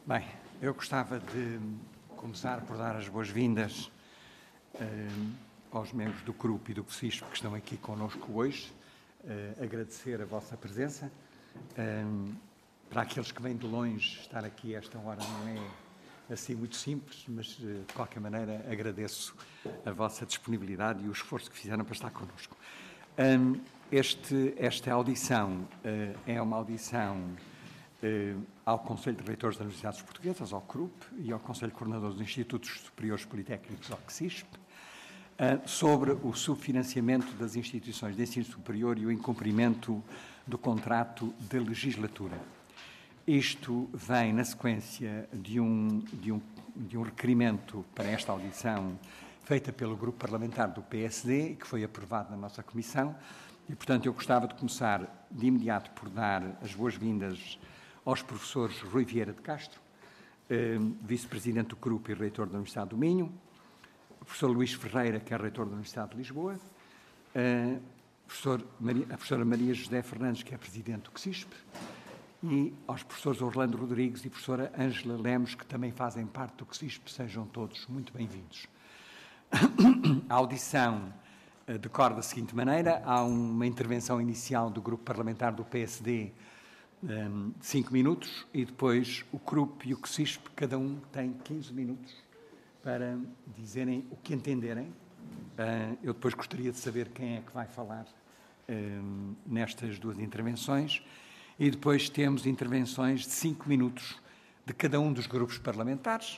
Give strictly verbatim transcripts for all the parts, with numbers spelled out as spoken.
Bem, eu gostava de começar por dar as boas-vindas uh, aos membros do grupo e do CISP que estão aqui connosco hoje, uh, agradecer a vossa presença. Uh, para aqueles que vêm de longe, estar aqui a esta hora não é assim muito simples, mas uh, de qualquer maneira agradeço a vossa disponibilidade e o esforço que fizeram para estar connosco. Um, este, esta audição uh, é uma audição Uh, ao Conselho de Reitores das Universidades Portuguesas, ao C R U P, e ao Conselho de Coordenadores dos Institutos Superiores Politécnicos, ao CISP, uh, sobre o subfinanciamento das instituições de ensino superior e o incumprimento do contrato de legislatura. Isto vem na sequência de um, de um, de um requerimento para esta audição feita pelo Grupo Parlamentar do P S D, que foi aprovado na nossa Comissão, e, portanto, eu gostava de começar de imediato por dar as boas-vindas aos professores Rui Vieira de Castro, eh, vice-presidente do C R U P e reitor da Universidade do Minho, o professor Luís Ferreira, que é reitor da Universidade de Lisboa, eh, professor Maria, a professora Maria José Fernandes, que é presidente do CISP, e aos professores Orlando Rodrigues e professora Ângela Lemos, que também fazem parte do CISP. Sejam todos muito bem-vindos. A audição eh, decorre da seguinte maneira: há uma intervenção inicial do grupo parlamentar do P S D, Um, de cinco minutos, e depois o C R U P e o CISP, cada um tem quinze minutos para dizerem o que entenderem. Uh, eu depois gostaria de saber quem é que vai falar um, nestas duas intervenções, e depois temos intervenções de cinco minutos de cada um dos grupos parlamentares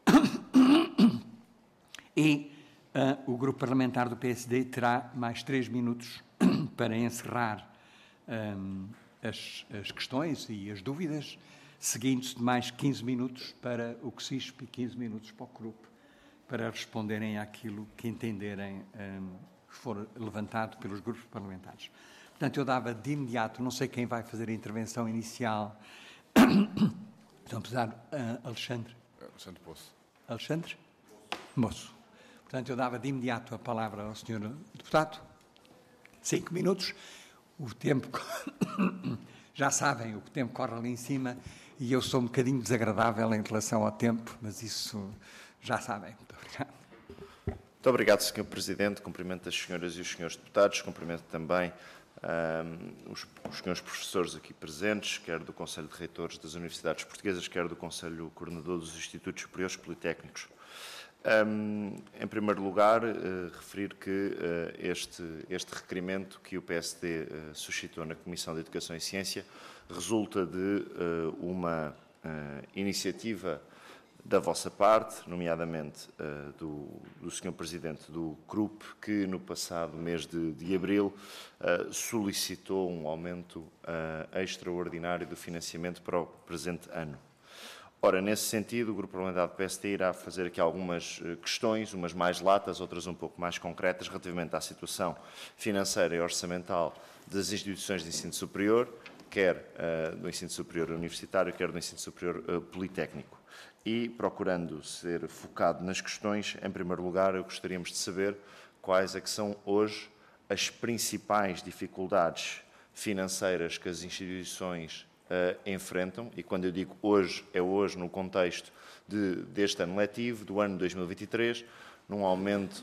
e uh, o grupo parlamentar do P S D terá mais três minutos para encerrar um, As, as questões e as dúvidas, seguindo-se de mais quinze minutos para o CISP e quinze minutos para o C R U P, para responderem àquilo que entenderem um, que for levantado pelos grupos parlamentares. Portanto, eu dava de imediato, não sei quem vai fazer a intervenção inicial, vamos dar uh, Alexandre. Alexandre Poço. Alexandre? Moço. Portanto, eu dava de imediato a palavra ao senhor deputado. Cinco minutos. O tempo, já sabem, o tempo corre ali em cima e eu sou um bocadinho desagradável em relação ao tempo, mas isso já sabem. Muito obrigado. Muito obrigado, senhor Presidente. Cumprimento as senhoras e os senhores deputados. Cumprimento também um, os, os senhores professores aqui presentes, quer do Conselho de Reitores das Universidades Portuguesas, quer do Conselho Coordenador dos Institutos Superiores Politécnicos. Um, em primeiro lugar, uh, referir que uh, este, este requerimento que o P S D uh, suscitou na Comissão de Educação e Ciência resulta de uh, uma uh, iniciativa da vossa parte, nomeadamente uh, do, do senhor Presidente do C R U P, que no passado mês de, de abril uh, solicitou um aumento uh, extraordinário do financiamento para o presente ano. Ora, nesse sentido, o Grupo Parlamentar do P S D irá fazer aqui algumas questões, umas mais latas, outras um pouco mais concretas, relativamente à situação financeira e orçamental das instituições de ensino superior, quer uh, do ensino superior universitário, quer do ensino superior uh, politécnico. E, procurando ser focado nas questões, em primeiro lugar, eu gostaríamos de saber quais é que são hoje as principais dificuldades financeiras que as instituições Uh, enfrentam, e quando eu digo hoje, é hoje no contexto de, deste ano letivo, do ano dois mil e vinte e três, num aumento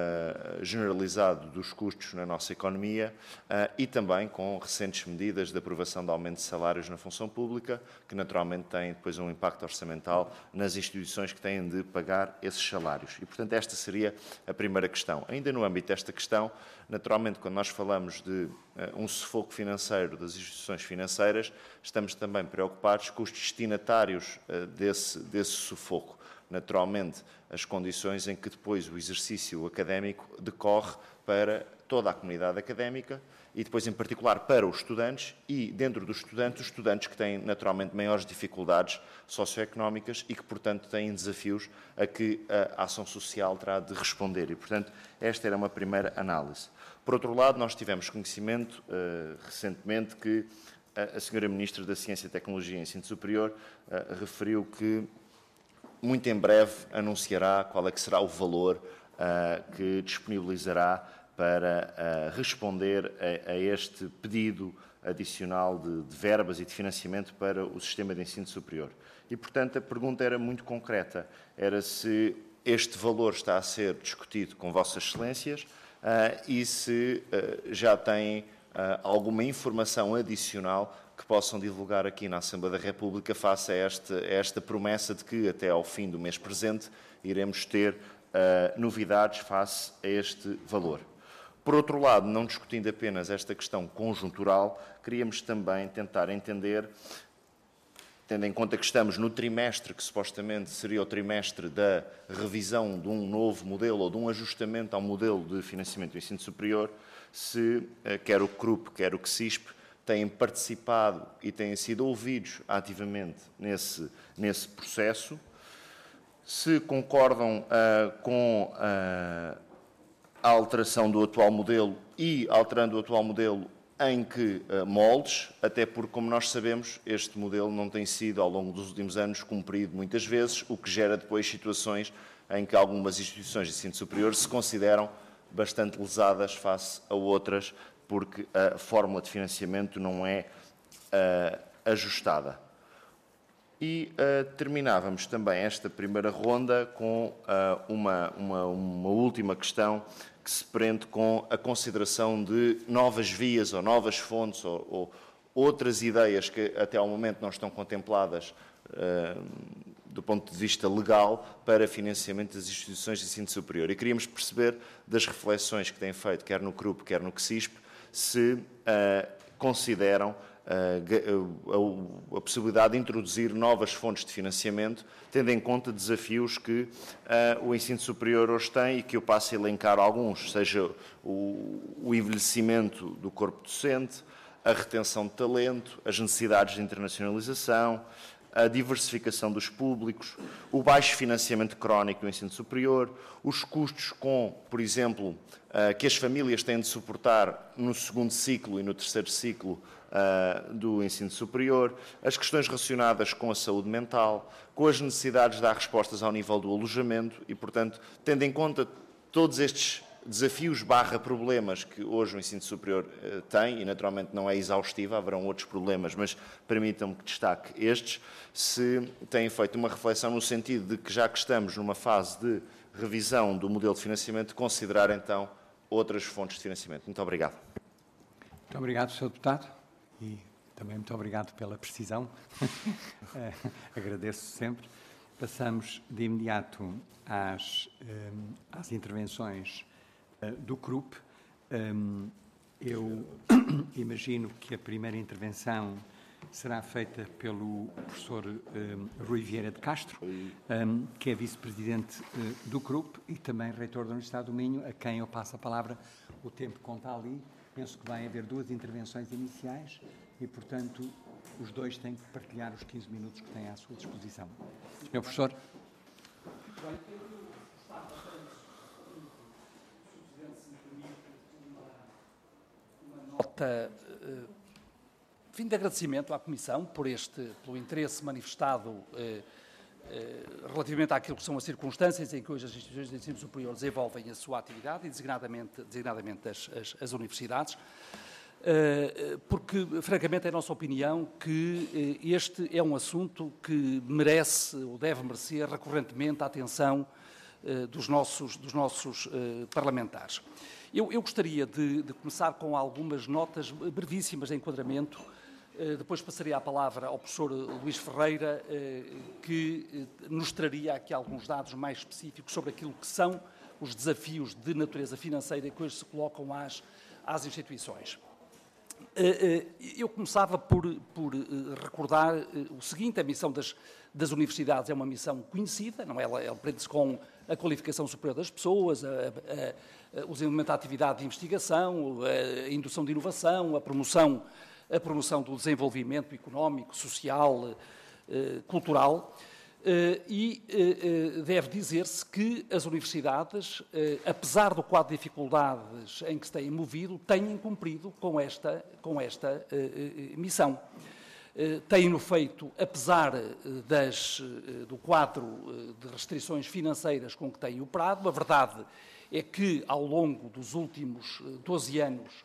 uh, generalizado dos custos na nossa economia uh, e também com recentes medidas de aprovação de aumento de salários na função pública, que naturalmente têm depois um impacto orçamental nas instituições que têm de pagar esses salários. E, portanto, esta seria a primeira questão. Ainda no âmbito desta questão, naturalmente, quando nós falamos de uh, um sufoco financeiro das instituições financeiras, estamos também preocupados com os destinatários uh, desse, desse sufoco. Naturalmente, as condições em que depois o exercício académico decorre para toda a comunidade académica e depois, em particular, para os estudantes e, dentro dos estudantes, os estudantes que têm, naturalmente, maiores dificuldades socioeconómicas e que, portanto, têm desafios a que a ação social terá de responder. E, portanto, esta era uma primeira análise. Por outro lado, nós tivemos conhecimento, uh, recentemente, que a senhora Ministra da Ciência, Tecnologia e Ensino Superior uh, referiu que muito em breve anunciará qual é que será o valor uh, que disponibilizará para uh, responder a, a este pedido adicional de, de verbas e de financiamento para o sistema de ensino superior. E, portanto, a pergunta era muito concreta, era se este valor está a ser discutido com Vossas Excelências uh, e se uh, já têm uh, alguma informação adicional que possam divulgar aqui na Assembleia da República face a esta, a esta promessa de que até ao fim do mês presente iremos ter uh, novidades face a este valor. Por outro lado, não discutindo apenas esta questão conjuntural, queríamos também tentar entender, tendo em conta que estamos no trimestre que supostamente seria o trimestre da revisão de um novo modelo ou de um ajustamento ao modelo de financiamento do ensino superior, se quer o C R U P, quer o C S I S P, têm participado e têm sido ouvidos ativamente nesse, nesse processo, se concordam uh, com uh, a alteração do atual modelo e, alterando o atual modelo, em que uh, moldes, até porque, como nós sabemos, este modelo não tem sido, ao longo dos últimos anos, cumprido muitas vezes, o que gera depois situações em que algumas instituições de ensino superior se consideram bastante lesadas face a outras, porque a fórmula de financiamento não é uh, ajustada. E uh, terminávamos também esta primeira ronda com uh, uma, uma, uma última questão que se prende com a consideração de novas vias ou novas fontes ou, ou outras ideias que até ao momento não estão contempladas uh, do ponto de vista legal para financiamento das instituições de ensino superior. E queríamos perceber das reflexões que têm feito, quer no C R U P, quer no C S I S P, se uh, consideram uh, a, a possibilidade de introduzir novas fontes de financiamento, tendo em conta desafios que uh, o ensino superior hoje tem e que eu passo a elencar alguns, seja o, o envelhecimento do corpo docente, a retenção de talento, as necessidades de internacionalização, a diversificação dos públicos, o baixo financiamento crónico do ensino superior, os custos com, por exemplo, que as famílias têm de suportar no segundo ciclo e no terceiro ciclo do ensino superior, as questões relacionadas com a saúde mental, com as necessidades de dar respostas ao nível do alojamento e, portanto, tendo em conta todos estes desafios barra problemas que hoje o ensino superior uh, tem, e naturalmente não é exaustiva, haverão outros problemas, mas permitam-me que destaque estes, se têm feito uma reflexão no sentido de que já que estamos numa fase de revisão do modelo de financiamento, considerar então outras fontes de financiamento. Muito obrigado. Muito obrigado, senhor Deputado, e também muito obrigado pela precisão. uh, agradeço sempre. Passamos de imediato às, um, às intervenções do C R U P. Eu imagino que a primeira intervenção será feita pelo professor Rui Vieira de Castro, que é vice-presidente do C R U P e também reitor da Universidade do Minho, a quem eu passo a palavra. O tempo conta ali. Penso que vai haver duas intervenções iniciais e, portanto, os dois têm que partilhar os quinze minutos que têm à sua disposição. senhor Professor. Nota, uh, fim de agradecimento à Comissão por este, pelo interesse manifestado uh, uh, relativamente àquilo que são as circunstâncias em que hoje as instituições de ensino superior desenvolvem a sua atividade e designadamente, designadamente as, as, as universidades, uh, porque, francamente, é a nossa opinião que uh, este é um assunto que merece ou deve merecer recorrentemente a atenção uh, dos nossos, dos nossos uh, parlamentares. Eu, eu gostaria de, de começar com algumas notas brevíssimas de enquadramento, eh, depois passaria a palavra ao professor Luís Ferreira, eh, que eh, nos traria aqui alguns dados mais específicos sobre aquilo que são os desafios de natureza financeira que hoje se colocam às, às instituições. Eh, eh, eu começava por, por eh, recordar eh, o seguinte: a missão das, das universidades é uma missão conhecida, não é? Ela, ela prende-se com a qualificação superior das pessoas, a, a o desenvolvimento da atividade de investigação, a indução de inovação, a promoção, a promoção do desenvolvimento económico, social, cultural, e deve dizer-se que as universidades, apesar do quadro de dificuldades em que se têm movido, têm cumprido com esta, com esta missão. Têm-no feito, apesar das, do quadro de restrições financeiras com que têm operado. A verdade é que, ao longo dos últimos doze anos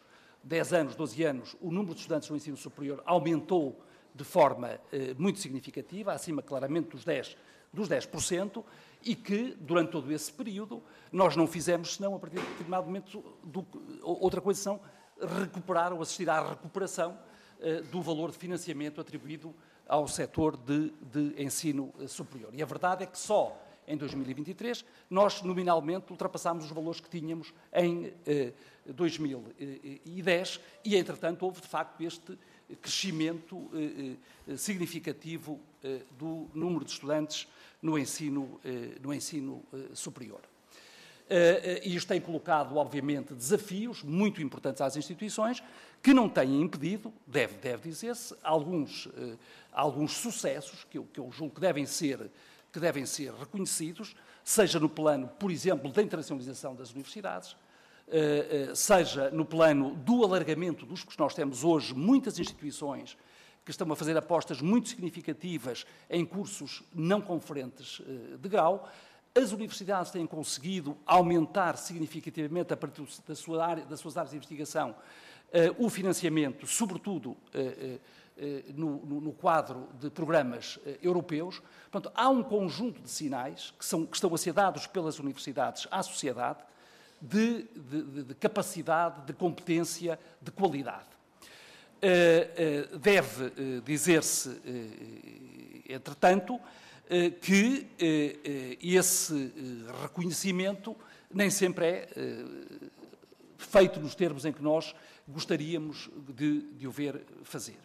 dez anos, doze anos, o número de estudantes no ensino superior aumentou de forma eh, muito significativa, acima claramente dos dez, dos dez por cento, e que, durante todo esse período, nós não fizemos, senão, a partir de determinado momento, do, outra coisa são recuperar ou assistir à recuperação eh, do valor de financiamento atribuído ao setor de, de ensino superior. E a verdade é que só em dois mil e vinte e três nós, nominalmente, ultrapassámos os valores que tínhamos em eh, dois mil e dez e, entretanto, houve, de facto, este crescimento eh, eh, significativo eh, do número de estudantes no ensino, eh, no ensino eh, superior. Uh, e isto tem colocado, obviamente, desafios muito importantes às instituições, que não têm impedido, deve, deve dizer-se, alguns, uh, alguns sucessos que eu, que eu julgo que devem, ser, que devem ser reconhecidos, seja no plano, por exemplo, da internacionalização das universidades, uh, uh, seja no plano do alargamento dos que nós temos hoje, muitas instituições que estão a fazer apostas muito significativas em cursos não conferentes uh, de grau. As universidades têm conseguido aumentar significativamente, a partir da sua área, das suas áreas de investigação, uh, o financiamento, sobretudo uh, uh, uh, no, no, no quadro de programas uh, europeus. Portanto, há um conjunto de sinais que, são, que estão a ser dados pelas universidades à sociedade de, de, de capacidade, de competência, de qualidade. Uh, uh, deve uh, dizer-se, uh, entretanto, que esse reconhecimento nem sempre é feito nos termos em que nós gostaríamos de, de o ver fazer.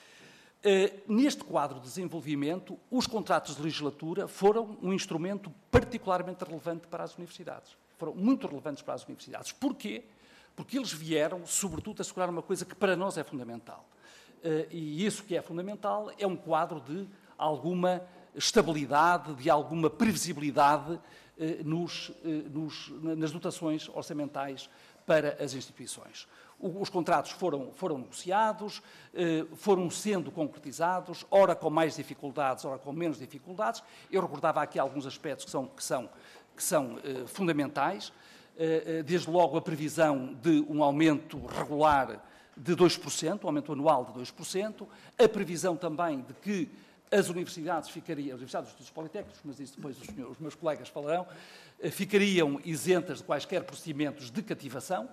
Neste quadro de desenvolvimento, os contratos de legislatura foram um instrumento particularmente relevante para as universidades. Foram muito relevantes para as universidades. Porquê? Porque eles vieram, sobretudo, a assegurar uma coisa que para nós é fundamental. E isso que é fundamental é um quadro de alguma estabilidade, de alguma previsibilidade eh, nos, eh, nos, nas dotações orçamentais para as instituições. O, os contratos foram, foram negociados, eh, foram sendo concretizados, ora com mais dificuldades, ora com menos dificuldades. Eu recordava aqui alguns aspectos que são, que são, que são eh, fundamentais, eh, desde logo a previsão de um aumento regular de dois por cento, um aumento anual de dois por cento, a previsão também de que as universidades ficariam, as universidades dos estudos politécnicos, mas isso depois os, senhores, os meus colegas falarão, ficariam isentas de quaisquer procedimentos de cativação,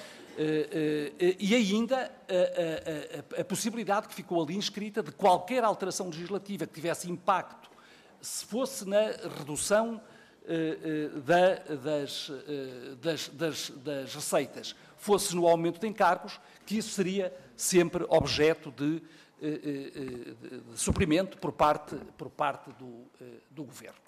e ainda a, a, a, a possibilidade que ficou ali inscrita de qualquer alteração legislativa que tivesse impacto, se fosse na redução da, das, das, das, das receitas, fosse no aumento de encargos, que isso seria sempre objeto de de suprimento por parte, por parte do, do Governo.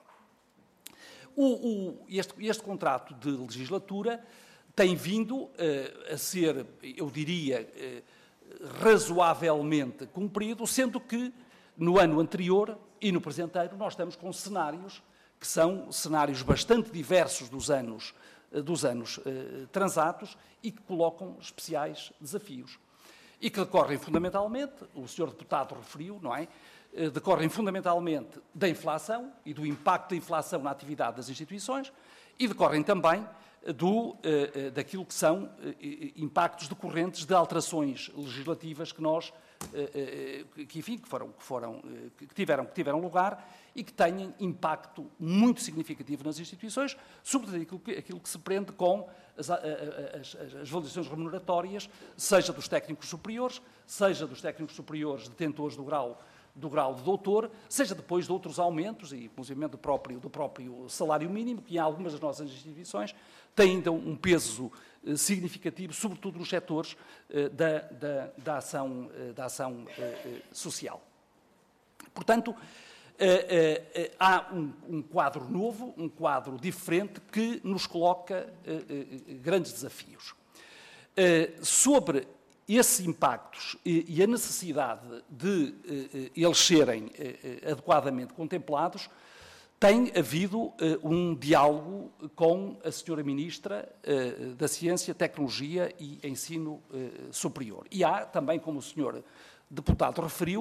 O, o, este, este contrato de legislatura tem vindo uh, a ser, eu diria, uh, razoavelmente cumprido, sendo que no ano anterior e no presente ano nós estamos com cenários que são cenários bastante diversos dos anos, uh, dos anos uh, transatos e que colocam especiais desafios. E que decorrem fundamentalmente, o senhor deputado referiu, não é? Decorrem fundamentalmente da inflação e do impacto da inflação na atividade das instituições e decorrem também do, daquilo que são impactos decorrentes de alterações legislativas que nós, que, enfim, que, foram, que, foram, que, tiveram, que tiveram lugar e que têm impacto muito significativo nas instituições, sobretudo aquilo que, aquilo que se prende com as, as, as valorizações remuneratórias, seja dos técnicos superiores, seja dos técnicos superiores detentores do grau, do grau de doutor, seja depois de outros aumentos, e inclusive do próprio, do próprio salário mínimo, que em algumas das nossas instituições tem ainda um peso eh, significativo, sobretudo nos setores eh, da, da, da ação, eh, da ação eh, social. Portanto, eh, eh, há um, um quadro novo, um quadro diferente, que nos coloca eh, eh, grandes desafios. Eh, sobre esses impactos e, e a necessidade de eh, eles serem eh, adequadamente contemplados, tem havido eh, um diálogo com a senhora Ministra eh, da Ciência, Tecnologia e Ensino eh, Superior. E há também, como o senhor deputado referiu,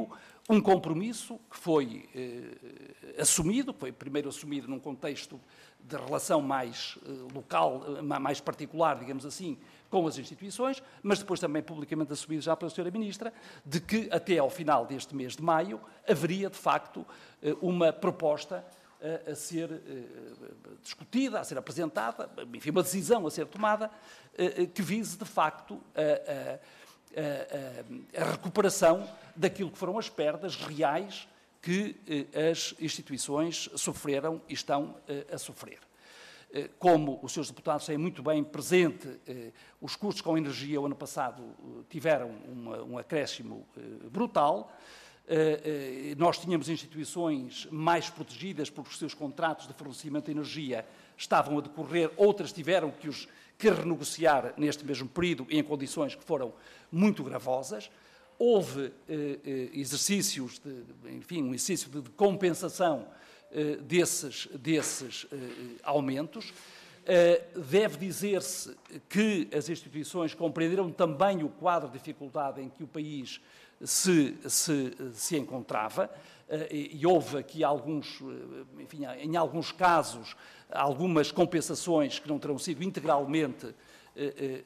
um compromisso que foi eh, assumido, foi primeiro assumido num contexto de relação mais eh, local, mais particular, digamos assim, com as instituições, mas depois também publicamente assumido já pela senhora Ministra, de que até ao final deste mês de maio haveria, de facto, eh, uma proposta a ser uh, discutida, a ser apresentada, enfim, uma decisão a ser tomada, uh, que vise, de facto, a, a, a, a recuperação daquilo que foram as perdas reais que uh, as instituições sofreram e estão uh, a sofrer. Uh, como os senhores deputados têm muito bem presente, uh, os custos com energia o ano passado uh, tiveram uma, um acréscimo uh, brutal. Uh, uh, nós tínhamos instituições mais protegidas porque os seus contratos de fornecimento de energia estavam a decorrer, outras tiveram que os que renegociar neste mesmo período em condições que foram muito gravosas. Houve uh, uh, exercícios, de, enfim, um exercício de, de compensação uh, desses, desses uh, aumentos. Uh, deve dizer-se que as instituições compreenderam também o quadro de dificuldade em que o país Se, se, se encontrava, e, e houve aqui alguns, enfim, em alguns casos, algumas compensações que não terão sido integralmente eh, eh,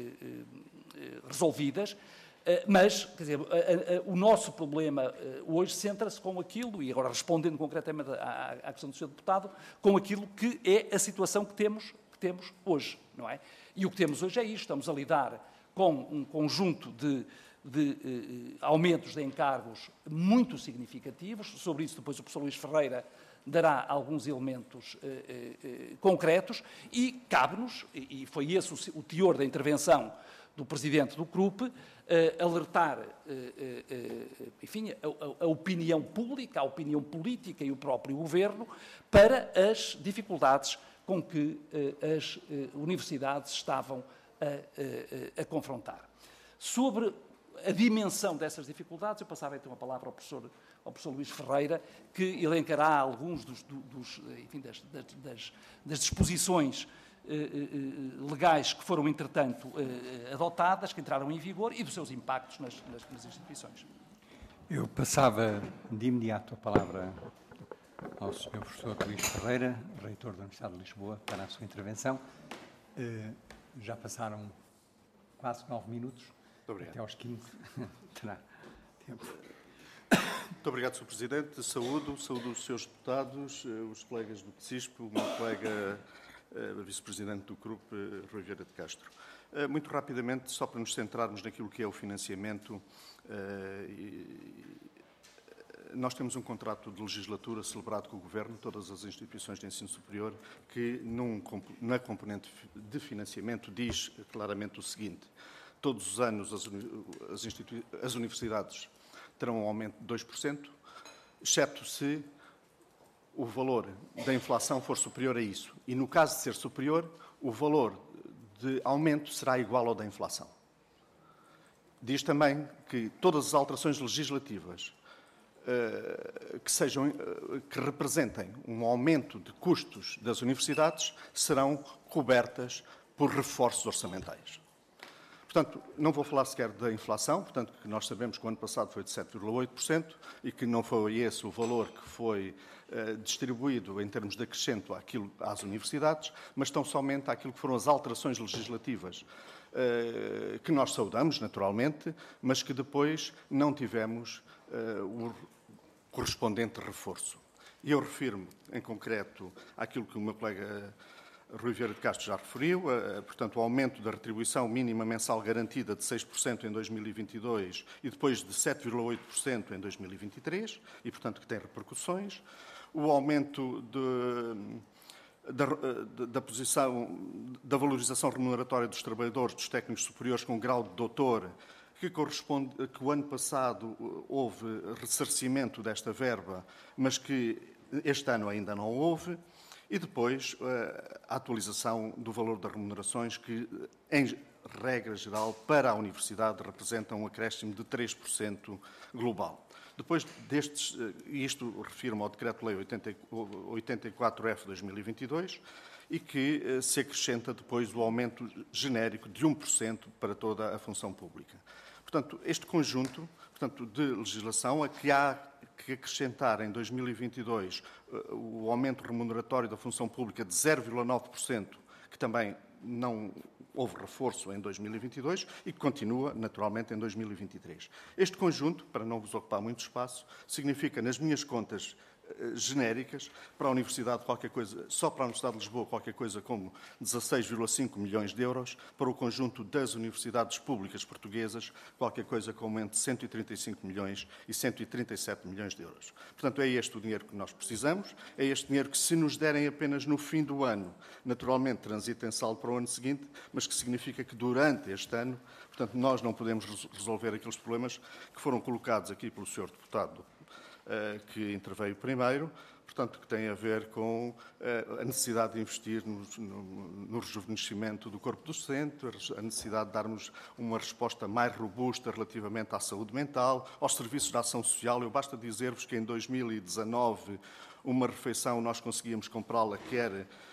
eh, resolvidas, mas, quer dizer, a, a, o nosso problema hoje centra-se com aquilo, e agora respondendo concretamente à, à questão do senhor Deputado, com aquilo que é a situação que temos, que temos hoje, não é? E o que temos hoje é isto, estamos a lidar com um conjunto de de eh, aumentos de encargos muito significativos. Sobre isso, depois, o professor Luís Ferreira dará alguns elementos eh, eh, concretos e cabe-nos, e, e foi esse o, o teor da intervenção do Presidente do C R U P, eh, alertar, eh, eh, enfim, a, a, a opinião pública, a opinião política e o próprio Governo para as dificuldades com que eh, as eh, universidades estavam a, a, a confrontar. Sobre a dimensão dessas dificuldades, eu passava então a palavra ao professor, ao professor Luís Ferreira, que elencará alguns dos, dos, enfim, das, das, das disposições eh, legais que foram, entretanto, eh, adotadas, que entraram em vigor, e dos seus impactos nas, nas, nas instituições. Eu passava de imediato a palavra ao senhor professor Luís Ferreira, reitor da Universidade de Lisboa, para a sua intervenção. Eh, já passaram quase nove minutos. Até aos quinze terá tempo. Muito obrigado, senhor Presidente. Saúdo, saúdo os senhores deputados, os colegas do P S I S P, o meu colega vice-presidente do C R U P, Rui Vieira de Castro. Muito rapidamente, só para nos centrarmos naquilo que é o financiamento, nós temos um contrato de legislatura celebrado com o Governo, todas as instituições de ensino superior, que num, na componente de financiamento diz claramente o seguinte: todos os anos as, as, as universidades terão um aumento de dois por cento, exceto se o valor da inflação for superior a isso. E, no caso de ser superior, o valor de aumento será igual ao da inflação. Diz também que todas as alterações legislativas uh, que, sejam, uh, que representem um aumento de custos das universidades serão cobertas por reforços orçamentais. Portanto, não vou falar sequer da inflação, portanto, que nós sabemos que o ano passado foi de sete vírgula oito por cento e que não foi esse o valor que foi uh, distribuído em termos de acrescento àquilo, às universidades, mas tão somente àquilo que foram as alterações legislativas, uh, que nós saudamos, naturalmente, mas que depois não tivemos uh, o correspondente reforço. E eu refiro-me, em concreto, àquilo que o meu colega Rui Vieira de Castro já referiu, portanto, o aumento da retribuição mínima mensal garantida de seis por cento em dois mil e vinte e dois e depois de sete vírgula oito por cento em dois mil e vinte e três, e, portanto, que tem repercussões. O aumento de, da, da posição, da valorização remuneratória dos trabalhadores, dos técnicos superiores com grau de doutor, que corresponde que o ano passado houve ressarcimento desta verba, mas que este ano ainda não houve. E depois a atualização do valor das remunerações, que, em regra geral, para a Universidade representa um acréscimo de três por cento global. Depois destes, isto refiro-me ao Decreto-Lei oitenta e quatro F de dois mil e vinte e dois, e que se acrescenta depois o aumento genérico de um por cento para toda a função pública. Portanto, este conjunto, portanto, de legislação a que há que acrescentar em dois mil e vinte e dois o aumento remuneratório da função pública de zero vírgula nove por cento, que também não houve reforço em dois mil e vinte e dois e que continua, naturalmente, em dois mil e vinte e três. Este conjunto, para não vos ocupar muito espaço, significa, nas minhas contas genéricas, para a Universidade qualquer coisa, só para a Universidade de Lisboa qualquer coisa como dezasseis vírgula cinco milhões de euros, para o conjunto das universidades públicas portuguesas qualquer coisa como entre cento e trinta e cinco milhões e cento e trinta e sete milhões de euros. Portanto, é este o dinheiro que nós precisamos, é este dinheiro que, se nos derem apenas no fim do ano, naturalmente transita em saldo para o ano seguinte, mas que significa que durante este ano, portanto, nós não podemos resolver aqueles problemas que foram colocados aqui pelo senhor deputado que interveio primeiro, portanto, que tem a ver com a necessidade de investir no, no, no rejuvenescimento do corpo docente, a necessidade de darmos uma resposta mais robusta relativamente à saúde mental, aos serviços de ação social. Eu basta dizer-vos que em dois mil e dezanove uma refeição nós conseguíamos comprá-la quer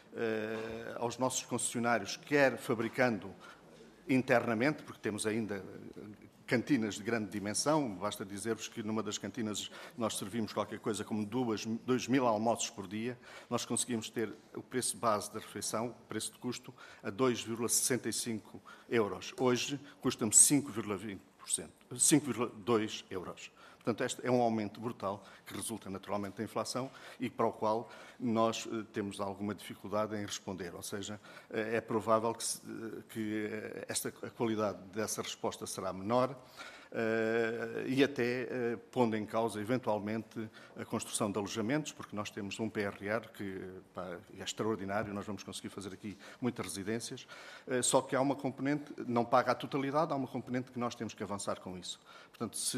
eh, aos nossos concessionários, quer fabricando internamente, porque temos ainda cantinas de grande dimensão. Basta dizer-vos que numa das cantinas nós servimos qualquer coisa como duas, dois mil almoços por dia. Nós conseguimos ter o preço base da refeição, o preço de custo, a dois vírgula sessenta e cinco euros. Hoje custa-me cinco vírgula vinte por cento, cinco vírgula dois euros. Portanto, este é um aumento brutal que resulta naturalmente da inflação e para o qual nós eh, temos alguma dificuldade em responder. Ou seja, eh, é provável que, se, que esta, a qualidade dessa resposta será menor eh, e até eh, pondo em causa, eventualmente, a construção de alojamentos, porque nós temos um P R R que pá, é extraordinário, nós vamos conseguir fazer aqui muitas residências, eh, só que há uma componente, não paga a totalidade, há uma componente que nós temos que avançar com isso. Portanto, se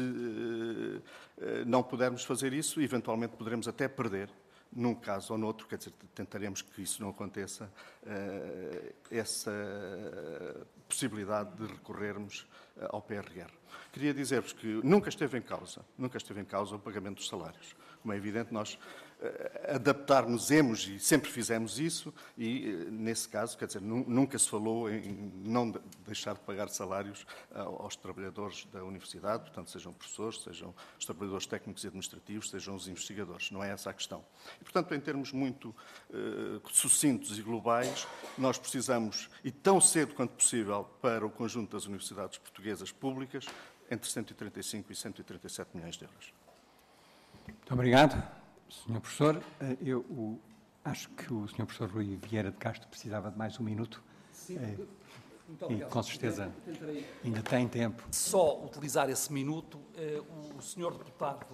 eh, não pudermos fazer isso, eventualmente poderemos até perder, num caso ou noutro, quer dizer, tentaremos que isso não aconteça, eh, essa possibilidade de recorrermos ao P R R. Queria dizer-vos que nunca esteve em causa, nunca esteve em causa o pagamento dos salários. Como é evidente, nós adaptar-nos-emos e sempre fizemos isso e, nesse caso, quer dizer, nunca se falou em não deixar de pagar salários aos trabalhadores da universidade, portanto, sejam professores, sejam os trabalhadores técnicos e administrativos, sejam os investigadores. Não é essa a questão. E, portanto, em termos muito uh, sucintos e globais, nós precisamos, e tão cedo quanto possível, para o conjunto das universidades portuguesas públicas, entre cento e trinta e cinco e cento e trinta e sete milhões de euros. Muito obrigado. senhor Professor, eu o, acho que o senhor Professor Rui Vieira de Castro precisava de mais um minuto. Sim, é, muito obrigado. E com certeza tentarei ainda tem tempo. só utilizar esse minuto. O senhor deputado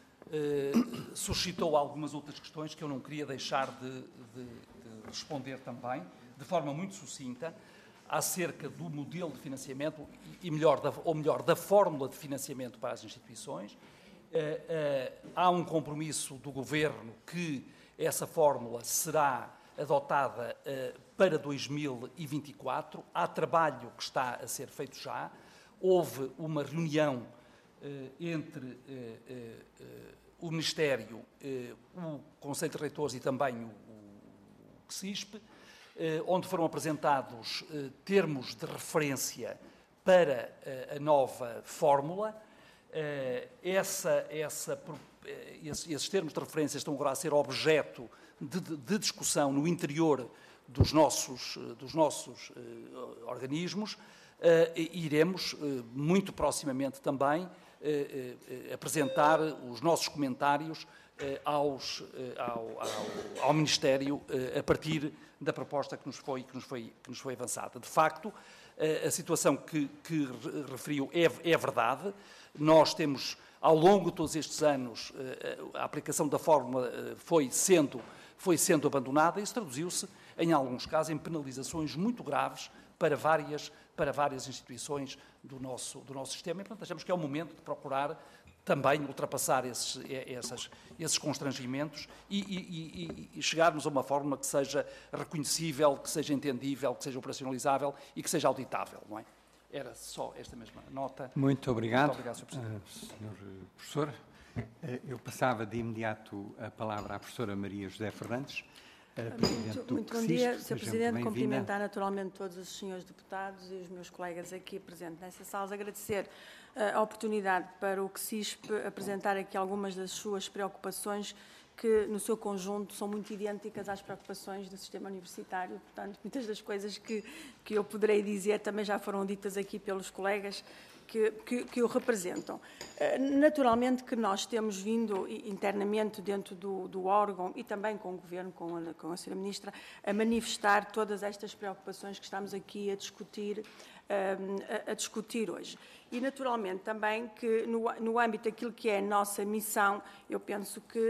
suscitou algumas outras questões que eu não queria deixar de, de, de responder também, de forma muito sucinta, acerca do modelo de financiamento, e melhor, da, ou melhor, da fórmula de financiamento para as instituições. Uh, uh, há um compromisso do Governo que essa fórmula será adotada uh, para dois mil e vinte e quatro. Há trabalho que está a ser feito já. Houve uma reunião uh, entre uh, uh, uh, o Ministério, uh, o Conselho de Reitores e também o, o C I S P, uh, onde foram apresentados uh, termos de referência para uh, a nova fórmula. Uh, essa, essa, uh, esses, esses termos de referência estão agora a ser objeto de, de, de discussão no interior dos nossos, dos nossos uh, organismos uh, e iremos uh, muito proximamente também uh, uh, apresentar os nossos comentários uh, aos, uh, ao, ao, ao Ministério uh, a partir da proposta que nos foi, que nos foi, que nos foi avançada. De facto, uh, a situação que, que referiu é, é verdade. Nós temos, ao longo de todos estes anos, a aplicação da fórmula foi sendo, foi sendo abandonada e isso traduziu-se, em alguns casos, em penalizações muito graves para várias, para várias instituições do nosso, do nosso sistema. E, portanto, achamos que é o momento de procurar também ultrapassar esses, esses, esses constrangimentos e, e, e, e chegarmos a uma fórmula que seja reconhecível, que seja entendível, que seja operacionalizável e que seja auditável, não é? Era só esta mesma nota. Muito obrigado, Muito obrigado, senhor Presidente. Uh, senhor Professor. Uh, eu passava de imediato a palavra à professora Maria José Fernandes, Muito, muito bom dia, senhor Presidente. Cumprimentar naturalmente todos os senhores deputados e os meus colegas aqui presentes nessa sala. Agradecer a oportunidade para o CSISP apresentar aqui algumas das suas preocupações que, no seu conjunto, são muito idênticas às preocupações do sistema universitário. Portanto, muitas das coisas que, que eu poderei dizer também já foram ditas aqui pelos colegas que, que, que o representam. Naturalmente que nós temos vindo internamente dentro do, do órgão e também com o Governo, com a, com a senhora Ministra, a manifestar todas estas preocupações que estamos aqui a discutir, a, a discutir hoje. E, naturalmente, também que no, no âmbito daquilo que é a nossa missão, eu penso que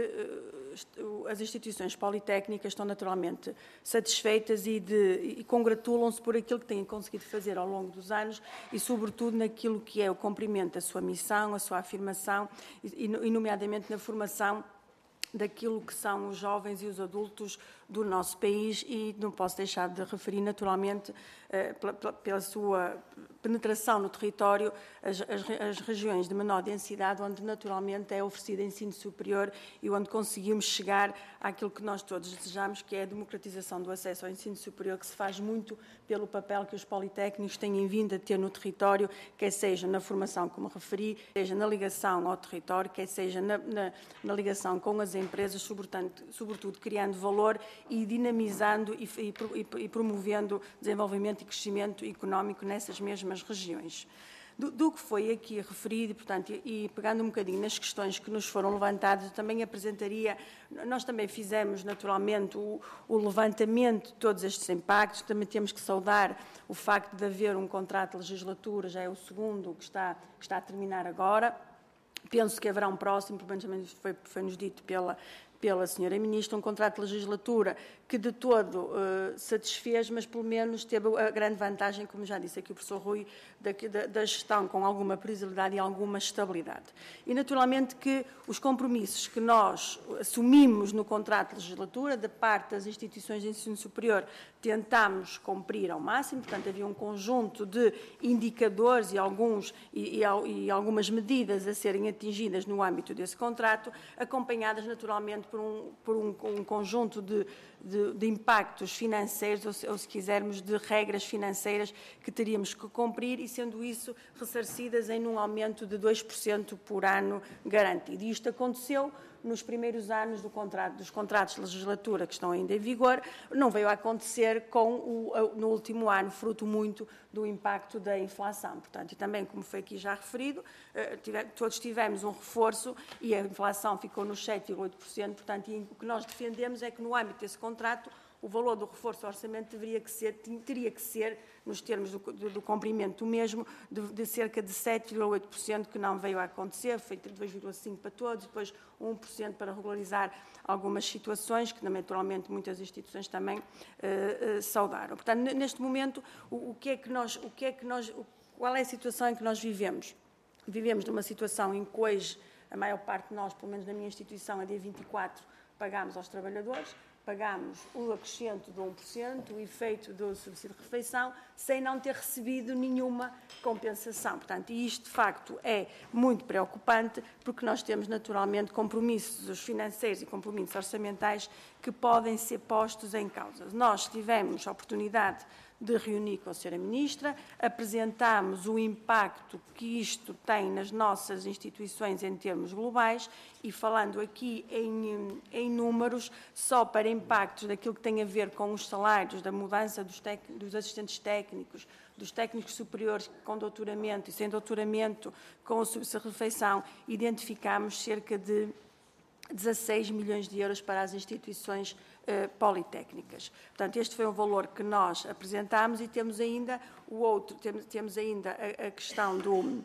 uh, as instituições politécnicas estão naturalmente satisfeitas e, de, e congratulam-se por aquilo que têm conseguido fazer ao longo dos anos e, sobretudo, naquilo que é o cumprimento da sua missão, a sua afirmação e, e nomeadamente, na formação daquilo que são os jovens e os adultos do nosso país e não posso deixar de referir naturalmente pela, pela sua penetração no território as, as, as regiões de menor densidade onde naturalmente é oferecido ensino superior e onde conseguimos chegar àquilo que nós todos desejamos, que é a democratização do acesso ao ensino superior, que se faz muito pelo papel que os politécnicos têm vindo a ter no território, quer seja na formação, como referi, seja na ligação ao território, quer seja na, na, na ligação com as empresas, sobretudo, sobretudo criando valor e dinamizando e, e, e promovendo desenvolvimento e crescimento económico nessas mesmas regiões. Do, do que foi aqui referido, portanto, e, e pegando um bocadinho nas questões que nos foram levantadas, eu também apresentaria, nós também fizemos naturalmente o, o levantamento de todos estes impactos, também temos que saudar o facto de haver um contrato de legislatura, já é o segundo que está, que está a terminar agora. Penso que haverá um próximo, pelo menos também foi, foi-nos dito pela, pela senhora Ministra, um contrato de legislatura que de todo uh, satisfez, mas pelo menos teve a grande vantagem, como já disse aqui o professor Rui, da, da, da gestão com alguma previsibilidade e alguma estabilidade. E naturalmente que os compromissos que nós assumimos no contrato de legislatura, da parte das instituições de ensino superior, tentámos cumprir ao máximo, portanto havia um conjunto de indicadores e, alguns, e, e, e algumas medidas a serem atingidas no âmbito desse contrato, acompanhadas naturalmente por um, por um, um conjunto de, de, de impactos financeiros, ou, ou se quisermos, de regras financeiras que teríamos que cumprir e, sendo isso, ressarcidas em um aumento de dois por cento por ano garantido. E isto aconteceu nos primeiros anos do contrato, dos contratos de legislatura que estão ainda em vigor, não veio a acontecer com o, no último ano, fruto muito do impacto da inflação. Portanto, e também, como foi aqui já referido, tive, todos tivemos um reforço e a inflação ficou nos sete vírgula oito por cento, portanto, e o que nós defendemos é que no âmbito desse contrato o valor do reforço do orçamento deveria que ser, teria que ser, nos termos do, do, do cumprimento do mesmo, de, de cerca de sete vírgula oito por cento, que não veio a acontecer, foi dois vírgula cinco por cento para todos, depois um por cento para regularizar algumas situações, que naturalmente muitas instituições também uh, uh, saudaram. Portanto, neste momento, o, o que é que nós, o que é que nós, qual é a situação em que nós vivemos? Vivemos numa situação em que hoje, a maior parte de nós, pelo menos na minha instituição, a dia vinte e quatro, pagámos aos trabalhadores, pagámos o acrescento de um por cento, o efeito do subsídio de refeição, sem não ter recebido nenhuma compensação. Portanto, e isto, de facto, é muito preocupante, porque nós temos, naturalmente, compromissos financeiros e compromissos orçamentais que podem ser postos em causa. Nós tivemos a oportunidade de reunir com a senhora Ministra, apresentámos o impacto que isto tem nas nossas instituições em termos globais e falando aqui em, em números, só para impactos daquilo que tem a ver com os salários, da mudança dos, tec, dos assistentes técnicos, dos técnicos superiores com doutoramento e sem doutoramento com o subsídio de refeição, identificámos cerca de dezasseis milhões de euros para as instituições uh, politécnicas. Portanto, este foi um valor que nós apresentámos e temos ainda o outro, temos, temos ainda a, a questão do...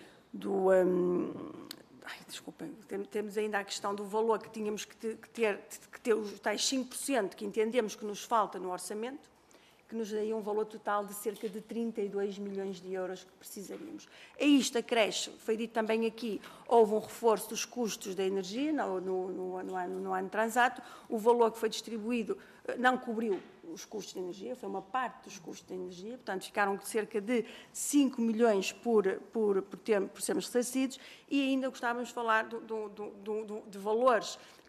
do um, ai, desculpem, temos ainda a questão do valor que tínhamos que ter, que ter, que ter os tais cinco por cento que entendemos que nos falta no orçamento, que nos daria um valor total de cerca de trinta e dois milhões de euros que precisaríamos. A isto acresce, foi dito também aqui, houve um reforço dos custos da energia no, no, no, no, ano, no ano transato, o valor que foi distribuído não cobriu os custos de energia, foi uma parte dos custos de energia, portanto ficaram cerca de cinco milhões por, por, por, ter, por sermos ressarcidos e ainda gostávamos de falar do, do, do, do, de valores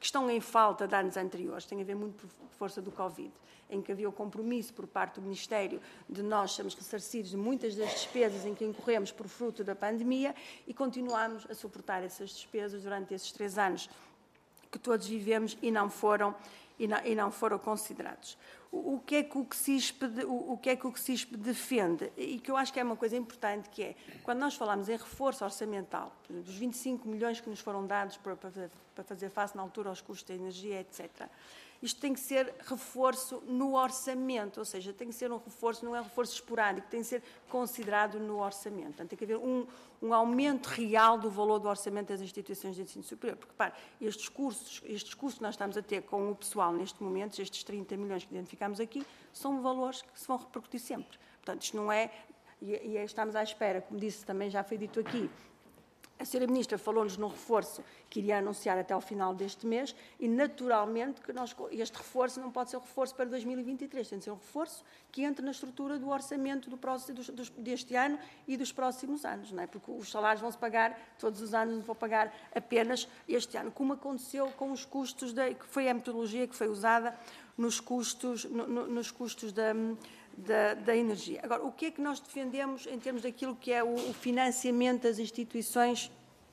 que estão em falta de anos anteriores, tem a ver muito por força do Covid, em que havia o compromisso por parte do Ministério de nós sermos ressarcidos de muitas das despesas em que incorremos por fruto da pandemia e continuamos a suportar essas despesas durante esses três anos que todos vivemos e não foram, e não, e não foram considerados. O, o, que é que o, CISP, o, o que é que o CISP defende? E que eu acho que é uma coisa importante, que é, quando nós falamos em reforço orçamental, dos vinte e cinco milhões que nos foram dados para, para fazer face na altura aos custos da energia, etcétera, isto tem que ser reforço no orçamento, ou seja, tem que ser um reforço, não é um reforço esporádico, tem que ser considerado no orçamento. Portanto, tem que haver um, um aumento real do valor do orçamento das instituições de ensino superior. Porque, repare, estes cursos, estes cursos que nós estamos a ter com o pessoal neste momento, estes trinta milhões que identificamos aqui, são valores que se vão repercutir sempre. Portanto, isto não é, e, e estamos à espera, como disse, também já foi dito aqui, a senhora Ministra falou-nos num reforço que iria anunciar até ao final deste mês e, naturalmente, que nós, este reforço não pode ser um reforço para dois mil e vinte e três, tem de ser um reforço que entre na estrutura do orçamento do próximo, dos, dos, deste ano e dos próximos anos, não é? Porque os salários vão-se pagar todos os anos, não vão pagar apenas este ano, como aconteceu com os custos, da, que foi a metodologia que foi usada nos custos, no, no, nos custos da... Da, da energia. Agora, o que é que nós defendemos em termos daquilo que é o, o financiamento das instituições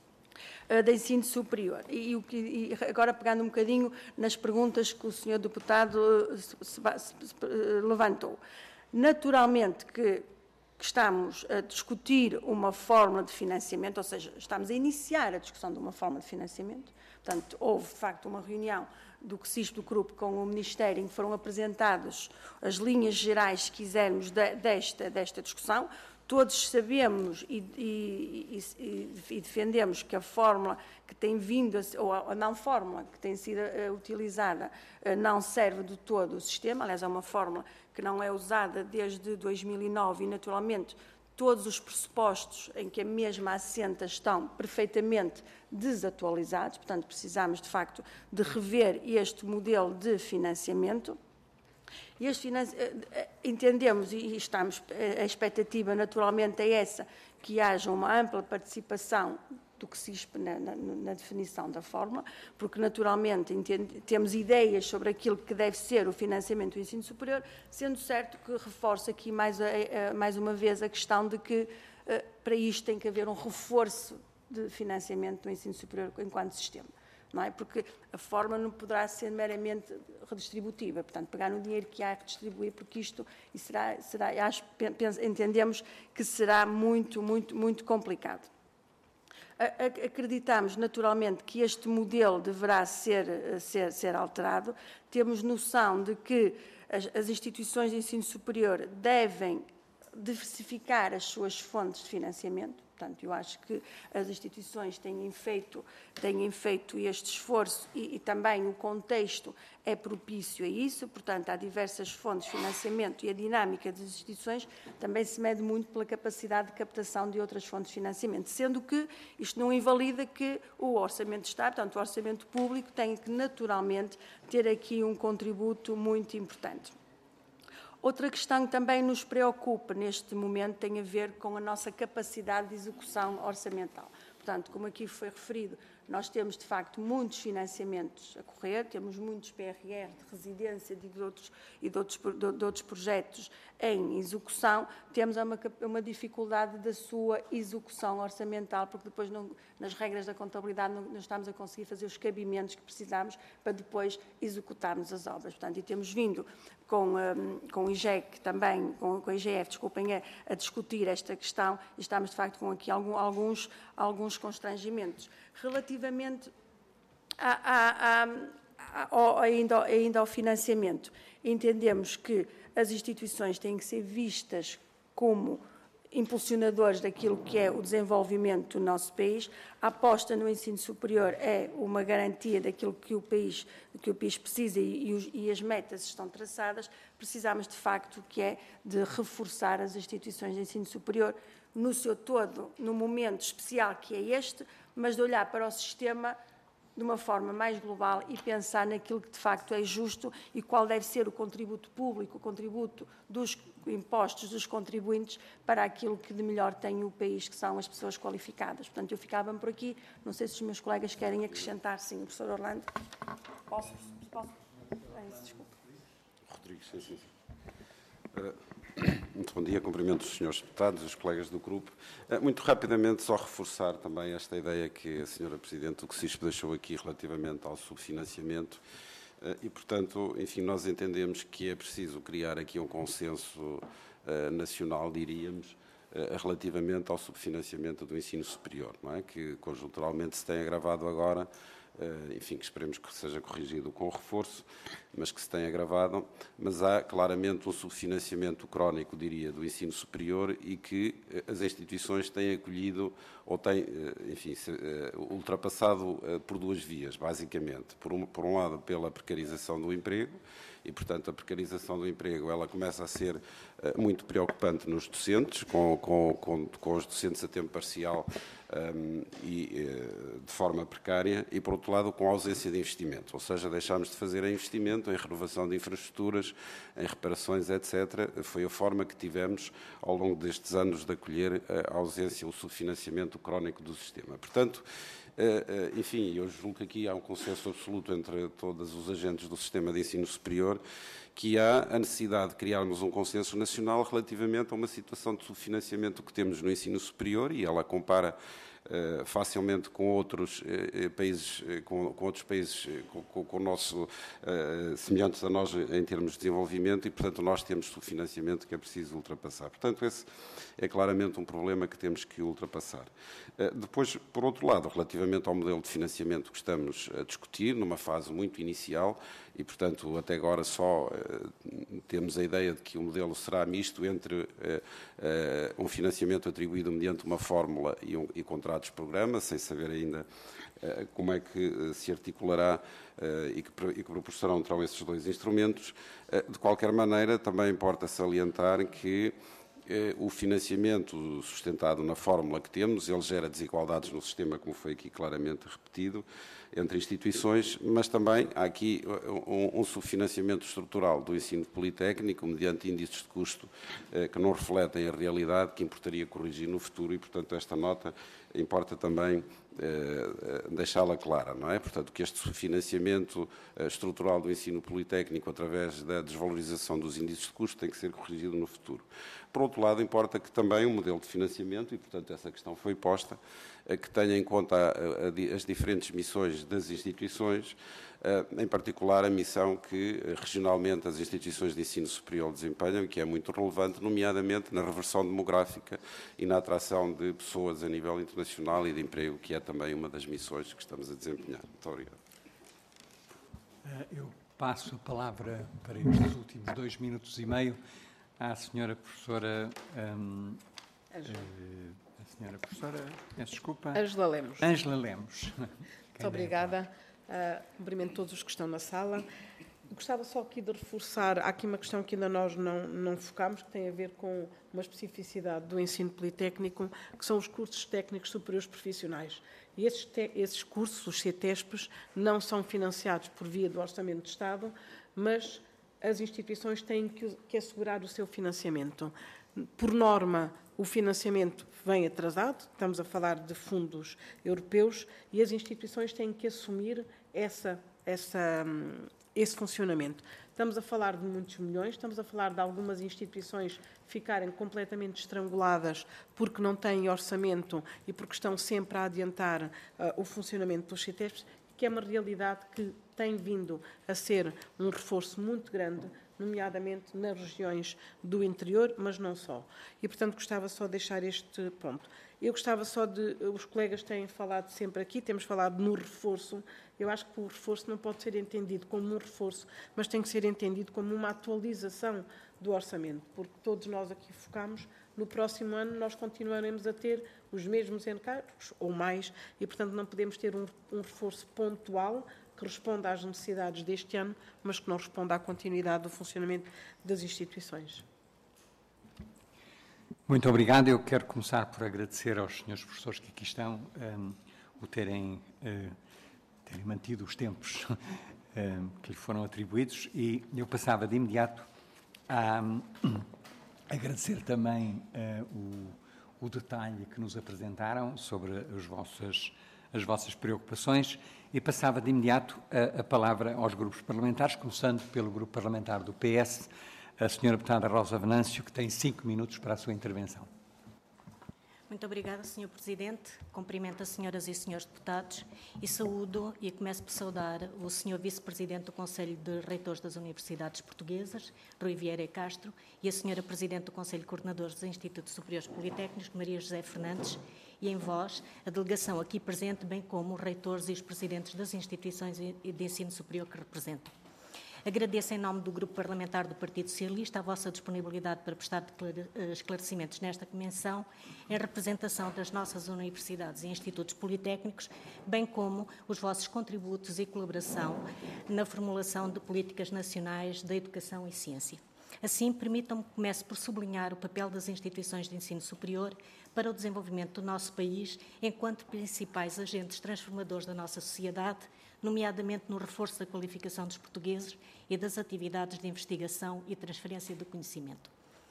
uh, de ensino superior? E, e, e agora, pegando um bocadinho nas perguntas que o senhor deputado uh, se, se, se, uh, levantou. Naturalmente que, que estamos a discutir uma fórmula de financiamento, ou seja, estamos a iniciar a discussão de uma fórmula de financiamento. Portanto, houve, de facto, uma reunião do CISP do CRUP com o Ministério, em que foram apresentadas as linhas gerais, se quisermos, de, desta, desta discussão. Todos sabemos e, e, e, e defendemos que a fórmula que tem vindo, a, ou a não fórmula que tem sido uh, utilizada, uh, não serve de todo o sistema. Aliás, é uma fórmula que não é usada desde dois mil e nove e, naturalmente, todos os pressupostos em que a mesma assenta estão perfeitamente desatualizados, portanto, precisamos, de facto, de rever este modelo de financiamento. E este financi... entendemos e estamos, a expectativa naturalmente é essa, que haja uma ampla participação do que se na, na, na definição da fórmula, porque naturalmente entende, temos ideias sobre aquilo que deve ser o financiamento do ensino superior, sendo certo que reforço aqui mais, a, a, mais uma vez a questão de que uh, para isto tem que haver um reforço de financiamento do ensino superior enquanto sistema. Não é? Porque a forma não poderá ser meramente redistributiva, portanto, pegar no dinheiro que há a redistribuir, porque isto e será, será acho, entendemos que será muito, muito, muito complicado. Acreditamos, naturalmente, que este modelo deverá ser, ser, ser alterado. Temos noção de que as, as instituições de ensino superior devem diversificar as suas fontes de financiamento. Portanto, eu acho que as instituições têm feito, têm feito este esforço e, e também o contexto é propício a isso. Portanto, há diversas fontes de financiamento e a dinâmica das instituições também se mede muito pela capacidade de captação de outras fontes de financiamento, sendo que isto não invalida que o Orçamento de Estado, portanto, o Orçamento Público, tem que naturalmente ter aqui um contributo muito importante. Outra questão que também nos preocupa neste momento tem a ver com a nossa capacidade de execução orçamental. Portanto, como aqui foi referido, nós temos, de facto, muitos financiamentos a correr, temos muitos P R R de residência de outros, e de outros, de outros projetos em execução, temos uma, uma dificuldade da sua execução orçamental, porque depois, não, nas regras da contabilidade, não, não estamos a conseguir fazer os cabimentos que precisamos para depois executarmos as obras. Portanto, e temos vindo com, um, com o I G E C também, com, com a I G F, desculpem, a, a discutir esta questão e estamos, de facto, com aqui algum, alguns, alguns constrangimentos. Relativamente a, a, a, a, ainda, ainda ao financiamento, entendemos que as instituições têm que ser vistas como impulsionadores daquilo que é o desenvolvimento do nosso país. A aposta no ensino superior é uma garantia daquilo que o país, que o país precisa e, e, os, e as metas estão traçadas. Precisamos, de facto, que é de reforçar as instituições de ensino superior no seu todo, no momento especial que é este, mas de olhar para o sistema de uma forma mais global e pensar naquilo que de facto é justo e qual deve ser o contributo público, o contributo dos impostos dos contribuintes para aquilo que de melhor tem o país, que são as pessoas qualificadas. Portanto, eu ficava por aqui. Não sei se os meus colegas querem acrescentar. Sim, o professor Orlando. Posso? Posso? É isso, desculpa. Rodrigues, sim, sim. Uh, muito bom dia, cumprimento os senhores deputados e os colegas do grupo. Uh, muito rapidamente, só reforçar também esta ideia que a senhora Presidente do CISP deixou aqui relativamente ao subfinanciamento. Uh, e, portanto, enfim, nós entendemos que é preciso criar aqui um consenso uh, nacional, diríamos, uh, relativamente ao subfinanciamento do ensino superior, não é? Que conjunturalmente se tem agravado agora, uh, enfim, que esperemos que seja corrigido com reforço, mas que se tem agravado, mas há claramente um subfinanciamento crónico, diria, do ensino superior e que uh, as instituições têm acolhido ou têm, uh, enfim, se, uh, ultrapassado uh, por duas vias, basicamente. Por um, por um lado, pela precarização do emprego, e, portanto, a precarização do emprego ela começa a ser uh, muito preocupante nos docentes, com, com, com, com os docentes a tempo parcial um, e uh, de forma precária, e, por outro lado, com a ausência de investimento, ou seja, deixámos de fazer investimento em renovação de infraestruturas, em reparações, etcétera. Foi a forma que tivemos, ao longo destes anos, de acolher a ausência, o subfinanciamento crónico do sistema. Portanto, enfim, eu julgo que aqui há um consenso absoluto entre todos os agentes do sistema de ensino superior que há a necessidade de criarmos um consenso nacional relativamente a uma situação de subfinanciamento que temos no ensino superior, e ela compara Uh, facilmente com outros uh, países, uh, com, com outros países uh, com, com o nosso uh, semelhantes a nós em termos de desenvolvimento, e, portanto, nós temos subfinanciamento que é preciso ultrapassar. Portanto, esse é claramente um problema que temos que ultrapassar. Uh, depois, por outro lado, relativamente ao modelo de financiamento que estamos a discutir, numa fase muito inicial, e, portanto, até agora só uh, temos a ideia de que o modelo será misto entre uh, uh, um financiamento atribuído mediante uma fórmula e, um, e contratos de programa, sem saber ainda uh, como é que uh, se articulará uh, e, que, e que proporção terão esses dois instrumentos. Uh, de qualquer maneira, também importa salientar que o financiamento sustentado na fórmula que temos, ele gera desigualdades no sistema, como foi aqui claramente repetido, entre instituições, mas também há aqui um, um subfinanciamento estrutural do ensino politécnico, mediante índices de custo eh, que não refletem a realidade, que importaria corrigir no futuro, e, portanto, esta nota importa também eh, deixá-la clara, não é? Portanto, que este subfinanciamento eh, estrutural do ensino politécnico, através da desvalorização dos índices de custo, tem que ser corrigido no futuro. Por outro lado, importa que também o modelo de financiamento, e, portanto, essa questão foi posta, que tenha em conta a, a, as diferentes missões das instituições, em particular a missão que regionalmente as instituições de ensino superior desempenham, que é muito relevante, nomeadamente na reversão demográfica e na atração de pessoas a nível internacional e de emprego, que é também uma das missões que estamos a desempenhar. Muito obrigado. Eu passo a palavra para estes últimos dois minutos e meio à senhora professora... Hum, a senhora professora, peço desculpa. Ângela Lemos. Ângela Lemos. Muito obrigada. Uh, cumprimento todos os que estão na sala. Gostava só aqui de reforçar, há aqui uma questão que ainda nós não, não focámos, que tem a ver com uma especificidade do ensino politécnico, que são os cursos técnicos superiores profissionais. E esses, te, esses cursos, os C T E S Ps, não são financiados por via do Orçamento de Estado, mas as instituições têm que, que assegurar o seu financiamento. Por norma, o financiamento vem atrasado, estamos a falar de fundos europeus, e as instituições têm que assumir essa, essa, esse funcionamento. Estamos a falar de muitos milhões, estamos a falar de algumas instituições ficarem completamente estranguladas porque não têm orçamento e porque estão sempre a adiantar uh, o funcionamento dos C T E S Ps, que é uma realidade que tem vindo a ser um reforço muito grande, nomeadamente nas regiões do interior, mas não só. E, portanto, gostava só de deixar este ponto. Eu gostava só de... Os colegas têm falado sempre aqui, temos falado no reforço. Eu acho que o reforço não pode ser entendido como um reforço, mas tem que ser entendido como uma atualização do orçamento, porque todos nós aqui focamos, no próximo ano nós continuaremos a ter os mesmos encargos, ou mais, e, portanto, não podemos ter um, um reforço pontual que responda às necessidades deste ano, mas que não responda à continuidade do funcionamento das instituições. Muito obrigado. Eu quero começar por agradecer aos senhores professores que aqui estão um, o terem, uh, terem mantido os tempos que lhe foram atribuídos, e eu passava de imediato a agradecer também uh, o, o detalhe que nos apresentaram sobre os vossas, as vossas preocupações, e passava de imediato a, a palavra aos grupos parlamentares, começando pelo grupo parlamentar do P S, a senhora deputada Rosa Venâncio, que tem cinco minutos para a sua intervenção. Muito obrigada, senhor Presidente. Cumprimento as senhoras e senhores deputados e saúdo e começo por saudar o senhor Vice-Presidente do Conselho de Reitores das Universidades Portuguesas, Rui Vieira Castro, e a senhora Presidente do Conselho de Coordenadores dos Institutos Superiores Politécnicos, Maria José Fernandes, e em vós, a delegação aqui presente, bem como os reitores e os presidentes das instituições de ensino superior que representam. Agradeço em nome do Grupo Parlamentar do Partido Socialista a vossa disponibilidade para prestar esclarecimentos nesta comissão em representação das nossas universidades e institutos politécnicos, bem como os vossos contributos e colaboração na formulação de políticas nacionais da educação e ciência. Assim, permitam-me que comece por sublinhar o papel das instituições de ensino superior para o desenvolvimento do nosso país enquanto principais agentes transformadores da nossa sociedade, nomeadamente no reforço da qualificação dos portugueses e das atividades de investigação e transferência do conhecimento.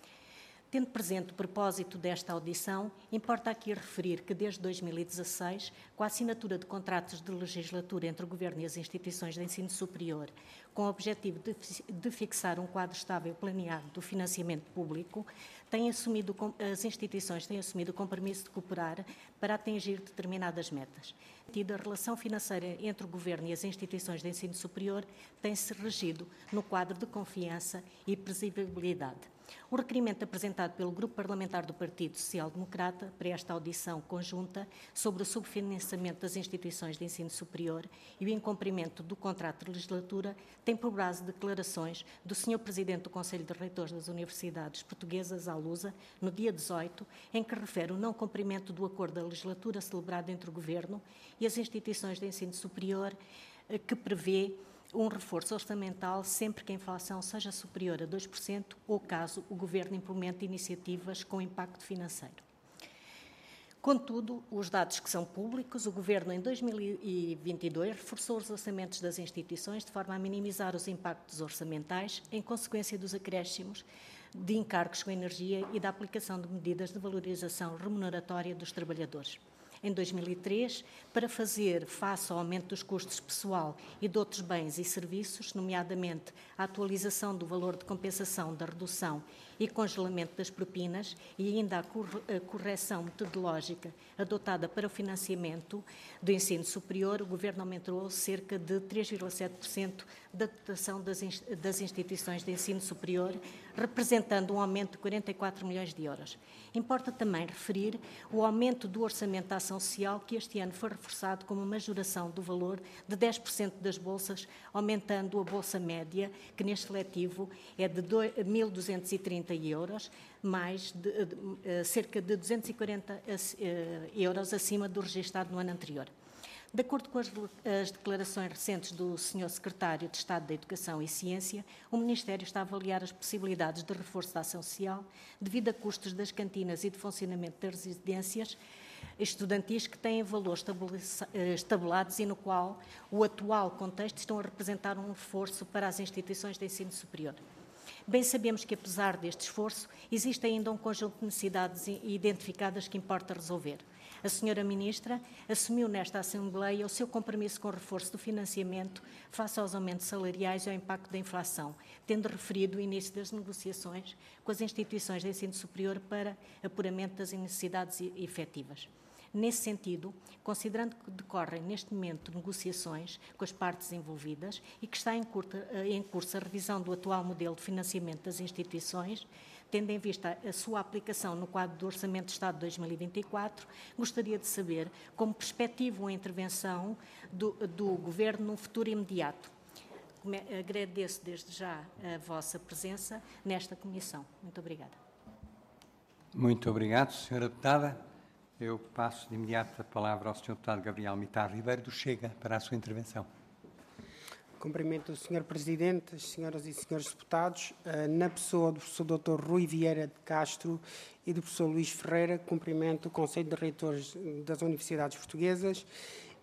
Tendo presente o propósito desta audição, importa aqui referir que desde dois mil e dezasseis, com a assinatura de contratos de legislatura entre o Governo e as instituições de ensino superior, com o objetivo de, de fixar um quadro estável e planeado do financiamento público, têm assumido, as instituições têm assumido o compromisso de cooperar para atingir determinadas metas. A relação financeira entre o Governo e as instituições de ensino superior tem-se regido no quadro de confiança e previsibilidade. O requerimento apresentado pelo Grupo Parlamentar do Partido Social Democrata para esta audição conjunta sobre o subfinanciamento das instituições de ensino superior e o incumprimento do contrato de legislatura tem por base declarações do senhor Presidente do Conselho de Reitores das Universidades Portuguesas, à Lusa, no dia dezoito, em que refere o não cumprimento do acordo da legislatura celebrado entre o Governo e as instituições de ensino superior, que prevê um reforço orçamental sempre que a inflação seja superior a dois por cento ou caso o Governo implemente iniciativas com impacto financeiro. Contudo, os dados que são públicos, o Governo em dois mil e vinte e dois reforçou os orçamentos das instituições de forma a minimizar os impactos orçamentais em consequência dos acréscimos de encargos com energia e da aplicação de medidas de valorização remuneratória dos trabalhadores. Em dois mil e três, para fazer face ao aumento dos custos pessoal e de outros bens e serviços, nomeadamente a atualização do valor de compensação da redução e congelamento das propinas e ainda a correção metodológica adotada para o financiamento do ensino superior, o Governo aumentou cerca de três vírgula sete por cento da dotação das instituições de ensino superior, representando um aumento de quarenta e quatro milhões de euros. Importa também referir o aumento do orçamento da ação social, que este ano foi reforçado com uma majoração do valor de dez por cento das bolsas, aumentando a bolsa média, que neste letivo é de mil duzentos e trinta euros, mais de, de, cerca de duzentos e quarenta euros acima do registado no ano anterior. De acordo com as, as declarações recentes do senhor Secretário de Estado da Educação e Ciência, o Ministério está a avaliar as possibilidades de reforço da ação social devido a custos das cantinas e de funcionamento das residências estudantis que têm valores estabelados e no qual o atual contexto estão a representar um reforço para as instituições de ensino superior. Bem sabemos que, apesar deste esforço, existe ainda um conjunto de necessidades identificadas que importa resolver. A senhora Ministra assumiu nesta Assembleia o seu compromisso com o reforço do financiamento face aos aumentos salariais e ao impacto da inflação, tendo referido o início das negociações com as instituições de ensino superior para apuramento das necessidades efetivas. Nesse sentido, considerando que decorrem neste momento negociações com as partes envolvidas e que está em, curta, em curso a revisão do atual modelo de financiamento das instituições, tendo em vista a sua aplicação no quadro do Orçamento de Estado de dois mil e vinte e quatro, gostaria de saber como perspectivam a intervenção do, do Governo num futuro imediato. Agradeço desde já a vossa presença nesta comissão. Muito obrigada. Muito obrigado, senhora Deputada. Eu passo de imediato a palavra ao senhor Deputado Gabriel Mitar Ribeiro do Chega para a sua intervenção. Cumprimento o senhor Presidente, as senhoras e senhores deputados, na pessoa do professor doutor Rui Vieira de Castro e do professor Luís Ferreira, cumprimento o Conselho de Reitores das Universidades Portuguesas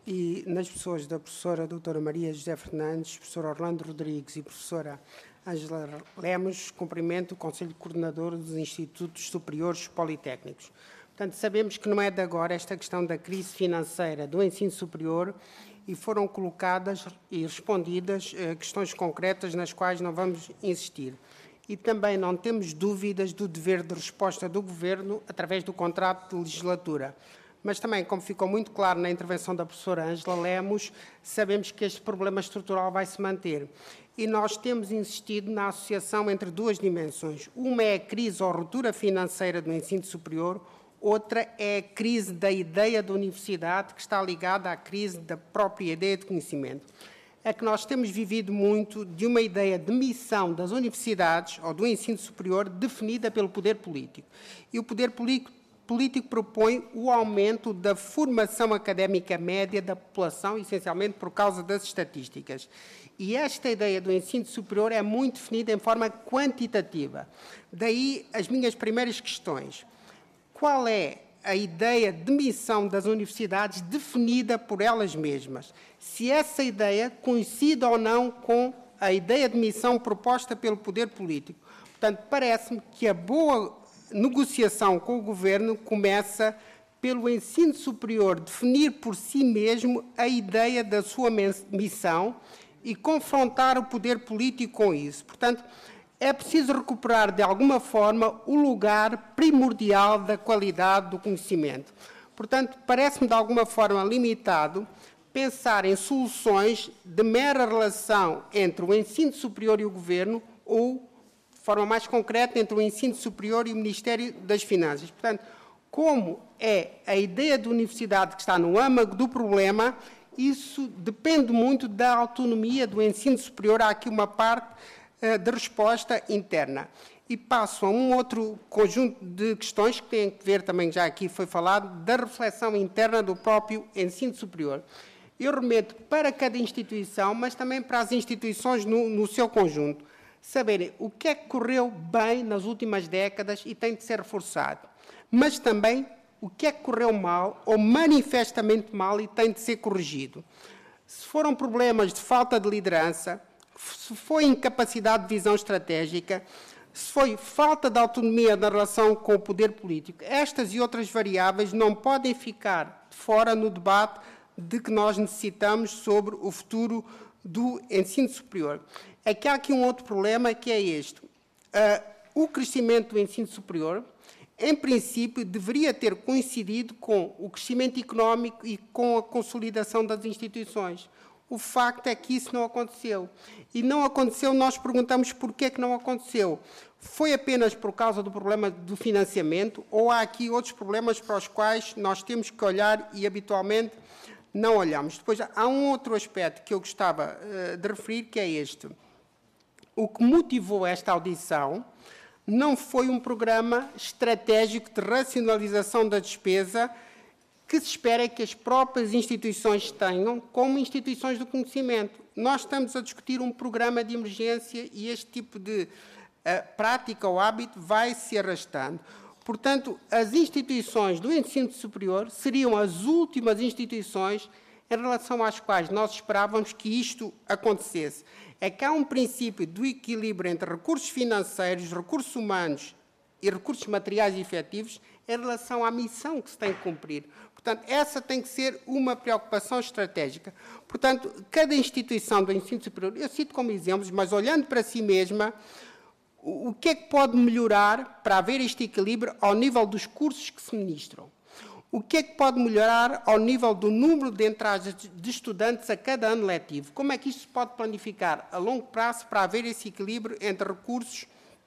e nas pessoas da professora doutora Maria José Fernandes, professora Orlando Rodrigues e professora Ângela Lemos, cumprimento o Conselho Coordenador dos Institutos Superiores Politécnicos. Portanto, sabemos que não é de agora esta questão da crise financeira do ensino superior e foram colocadas e respondidas eh, questões concretas nas quais não vamos insistir. E também não temos dúvidas do dever de resposta do Governo através do contrato de legislatura. Mas também, como ficou muito claro na intervenção da professora Ângela Lemos, sabemos que este problema estrutural vai se manter. E nós temos insistido na associação entre duas dimensões. Uma é a crise ou ruptura financeira do ensino superior, outra é a crise da ideia da universidade, que está ligada à crise da própria ideia de conhecimento. É que nós temos vivido muito de uma ideia de missão das universidades ou do ensino superior definida pelo poder político. E o poder político, político propõe o aumento da formação académica média da população, essencialmente por causa das estatísticas. E esta ideia do ensino superior é muito definida em forma quantitativa. Daí as minhas primeiras questões. Qual é a ideia de missão das universidades definida por elas mesmas? Se essa ideia coincide ou não com a ideia de missão proposta pelo poder político. Portanto, parece-me que a boa negociação com o Governo começa pelo ensino superior definir por si mesmo a ideia da sua missão e confrontar o poder político com isso. Portanto, é preciso recuperar, de alguma forma, o lugar primordial da qualidade do conhecimento. Portanto, parece-me, de alguma forma, limitado pensar em soluções de mera relação entre o ensino superior e o Governo ou, de forma mais concreta, entre o ensino superior e o Ministério das Finanças. Portanto, como é a ideia de universidade que está no âmago do problema, isso depende muito da autonomia do ensino superior. Há aqui uma parte de resposta interna. E passo a um outro conjunto de questões que têm que ver, também já aqui foi falado, da reflexão interna do próprio ensino superior. Eu remeto para cada instituição, mas também para as instituições no, no seu conjunto, saberem o que é que correu bem nas últimas décadas e tem de ser reforçado, mas também o que é que correu mal ou manifestamente mal e tem de ser corrigido. Se foram problemas de falta de liderança, se foi incapacidade de visão estratégica, se foi falta de autonomia na relação com o poder político, estas e outras variáveis não podem ficar fora no debate de que nós necessitamos sobre o futuro do ensino superior. É que há aqui um outro problema, que é este. Uh, o crescimento do ensino superior, em princípio, deveria ter coincidido com o crescimento económico e com a consolidação das instituições. O facto é que isso não aconteceu. E não aconteceu, nós perguntamos porquê é que não aconteceu. Foi apenas por causa do problema do financiamento ou há aqui outros problemas para os quais nós temos que olhar e habitualmente não olhamos? Depois, há um outro aspecto que eu gostava uh, de referir, que é este. O que motivou esta audição não foi um programa estratégico de racionalização da despesa que se espera que as próprias instituições tenham como instituições do conhecimento. Nós estamos a discutir um programa de emergência e este tipo de uh, prática ou hábito vai se arrastando. Portanto, as instituições do ensino superior seriam as últimas instituições em relação às quais nós esperávamos que isto acontecesse. É que há um princípio do equilíbrio entre recursos financeiros, recursos humanos e recursos materiais e efetivos em relação à missão que se tem que cumprir. Portanto, essa tem que ser uma preocupação estratégica. Portanto, cada instituição do ensino superior, eu cito como exemplos, mas olhando para si mesma, o que é que pode melhorar para haver este equilíbrio ao nível dos cursos que se ministram? O que é que pode melhorar ao nível do número de entradas de estudantes a cada ano letivo? Como é que isto se pode planificar a longo prazo para haver esse equilíbrio entre recursos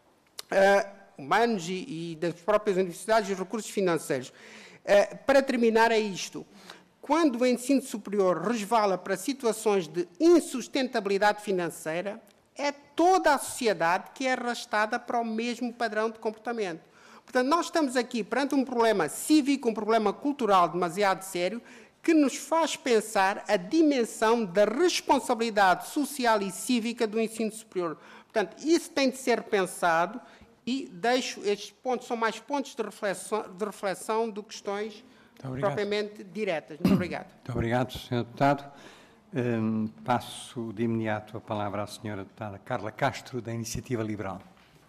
uh, humanos e, e das próprias universidades e os recursos financeiros? Uh, para terminar, é isto. Quando o ensino superior resvala para situações de insustentabilidade financeira, é toda a sociedade que é arrastada para o mesmo padrão de comportamento. Portanto, nós estamos aqui perante um problema cívico, um problema cultural demasiado sério, que nos faz pensar a dimensão da responsabilidade social e cívica do ensino superior. Portanto, isso tem de ser pensado e deixo, estes pontos são mais pontos de reflexão, de reflexão do que questões propriamente diretas. Muito obrigado. Muito obrigado, senhor Deputado. Um, passo de imediato a palavra à senhora Deputada Carla Castro, da Iniciativa Liberal.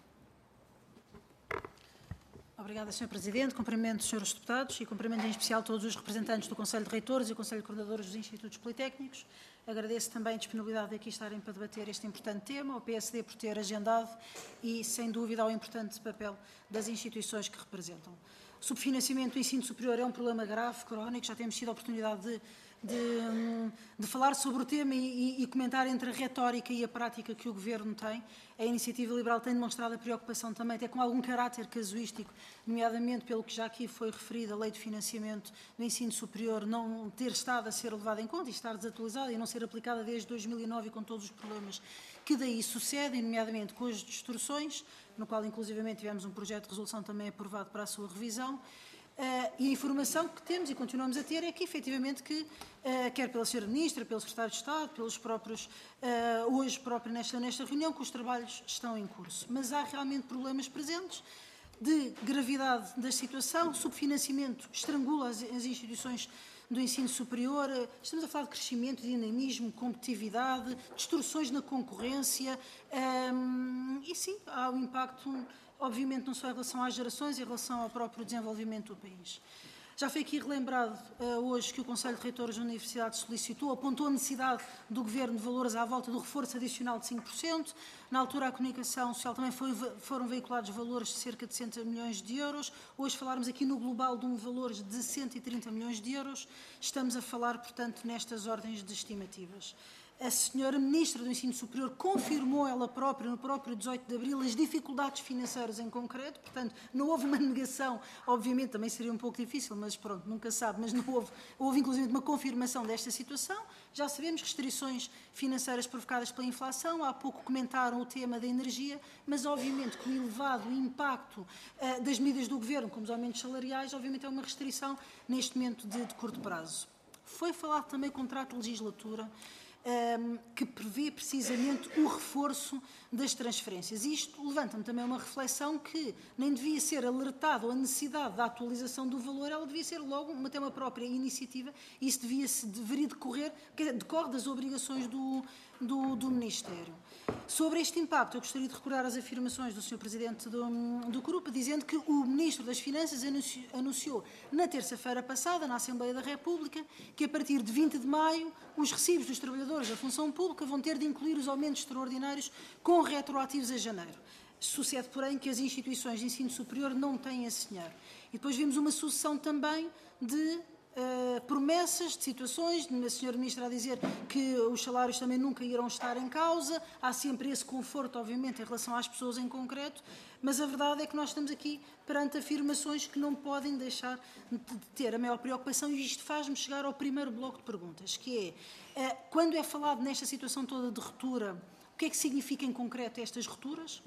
Obrigada, senhor Presidente. Cumprimento os senhores deputados e cumprimento em especial todos os representantes do Conselho de Reitores e do Conselho de Coordenadores dos Institutos Politécnicos. Agradeço também a disponibilidade de aqui estarem para debater este importante tema, ao P S D por ter agendado e, sem dúvida, ao importante papel das instituições que representam. O subfinanciamento do ensino superior é um problema grave, crónico, já temos tido a oportunidade de, de, de falar sobre o tema e, e comentar entre a retórica e a prática que o Governo tem. A Iniciativa Liberal tem demonstrado a preocupação também, até com algum caráter casuístico, nomeadamente pelo que já aqui foi referido, a Lei de Financiamento do Ensino Superior não ter estado a ser levada em conta e estar desatualizada e não ser aplicada desde dois mil e nove com todos os problemas que daí sucedem, nomeadamente com as distorções, no qual inclusivamente tivemos um projeto de resolução também aprovado para a sua revisão. Uh, e a informação que temos e continuamos a ter é que, efetivamente, que, uh, quer pela senhora Ministra, pelo Secretário de Estado, pelos próprios, uh, hoje próprio nesta, nesta reunião, que os trabalhos estão em curso. Mas há realmente problemas presentes de gravidade da situação, subfinanciamento estrangula as, as instituições do ensino superior, estamos a falar de crescimento, dinamismo, competitividade, distorções na concorrência, um, e sim, há um impacto, obviamente, não só em relação às gerações, em relação ao próprio desenvolvimento do país. Já foi aqui relembrado uh, hoje que o Conselho de Reitores da Universidade solicitou, apontou a necessidade do Governo de valores à volta do reforço adicional de cinco por cento. Na altura, a comunicação social também foi, foram veiculados valores de cerca de sessenta milhões de euros. Hoje falarmos aqui no global de um valor de cento e trinta milhões de euros. Estamos a falar, portanto, nestas ordens de estimativas. A senhora Ministra do Ensino Superior confirmou ela própria, no próprio dezoito de abril, as dificuldades financeiras em concreto, portanto, não houve uma negação, obviamente também seria um pouco difícil, mas pronto, nunca sabe, mas não houve, houve inclusive uma confirmação desta situação. Já sabemos restrições financeiras provocadas pela inflação, há pouco comentaram o tema da energia, mas obviamente que o elevado impacto uh, das medidas do Governo, como os aumentos salariais, obviamente é uma restrição neste momento de, de curto prazo. Foi falado também o contrato de legislatura, Um, que prevê precisamente o reforço das transferências. Isto levanta-me também uma reflexão que nem devia ser alertado a necessidade da atualização do valor, ela devia ser logo uma, até uma própria iniciativa, e isso devia, deveria decorrer, quer dizer, decorre das obrigações do, do, do Ministério. Sobre este impacto, eu gostaria de recordar as afirmações do senhor Presidente do, do grupo, dizendo que o Ministro das Finanças anunciou, anunciou na terça-feira passada, na Assembleia da República, que a partir de vinte de maio, os recibos dos trabalhadores da função pública vão ter de incluir os aumentos extraordinários com retroativos a janeiro. Sucede, porém, que as instituições de ensino superior não têm esse dinheiro. E depois vimos uma sucessão também de Uh, promessas, de situações, a senhora Ministra a dizer que os salários também nunca irão estar em causa, há sempre esse conforto, obviamente, em relação às pessoas em concreto, mas a verdade é que nós estamos aqui perante afirmações que não podem deixar de ter a maior preocupação, e isto faz-me chegar ao primeiro bloco de perguntas, que é, uh, quando é falado nesta situação toda de ruptura, o que é que significa em concreto estas rupturas?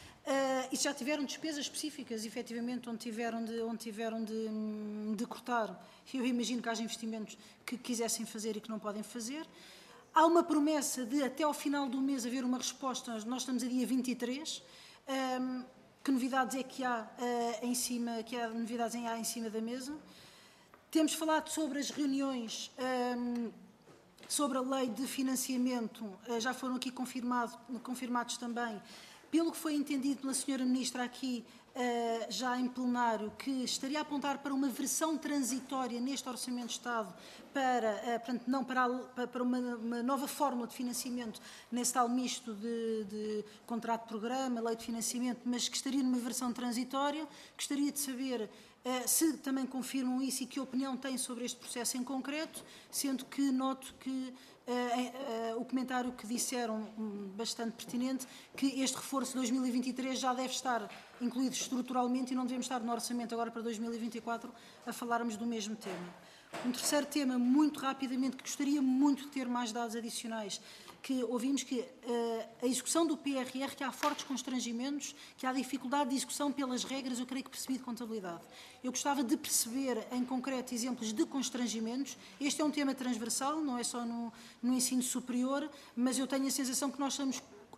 Uh, e já tiveram despesas específicas, efetivamente, onde tiveram de, onde tiveram de, de cortar. Eu imagino que haja investimentos que quisessem fazer e que não podem fazer. Há uma promessa de, até ao final do mês, haver uma resposta. Nós estamos a dia vinte e três. Um, que novidades é que há, uh, em cima, que há novidades em, há em cima da mesa? Temos falado sobre as reuniões, um, sobre a lei de financiamento. Uh, já foram aqui confirmado, confirmados também, pelo que foi entendido pela senhora Ministra aqui, uh, já em plenário, que estaria a apontar para uma versão transitória neste Orçamento de Estado, para, uh, portanto, não para, a, para uma, uma nova fórmula de financiamento nesse tal misto de, de contrato de programa, lei de financiamento, mas que estaria numa versão transitória. Gostaria de saber uh, se também confirmam isso e que opinião têm sobre este processo em concreto, sendo que noto que Uh, uh, uh, o comentário que disseram, um, bastante pertinente, que este reforço de dois mil e vinte e três já deve estar incluído estruturalmente e não devemos estar no orçamento agora para dois mil e vinte e quatro a falarmos do mesmo tema. Um terceiro tema, muito rapidamente, que gostaria muito de ter mais dados adicionais, que ouvimos que uh, a execução do P R R, que há fortes constrangimentos, que há dificuldade de execução pelas regras, eu creio que percebi de contabilidade. Eu gostava de perceber, em concreto, exemplos de constrangimentos. Este é um tema transversal, não é só no, no ensino superior, mas eu tenho a sensação que nós estamos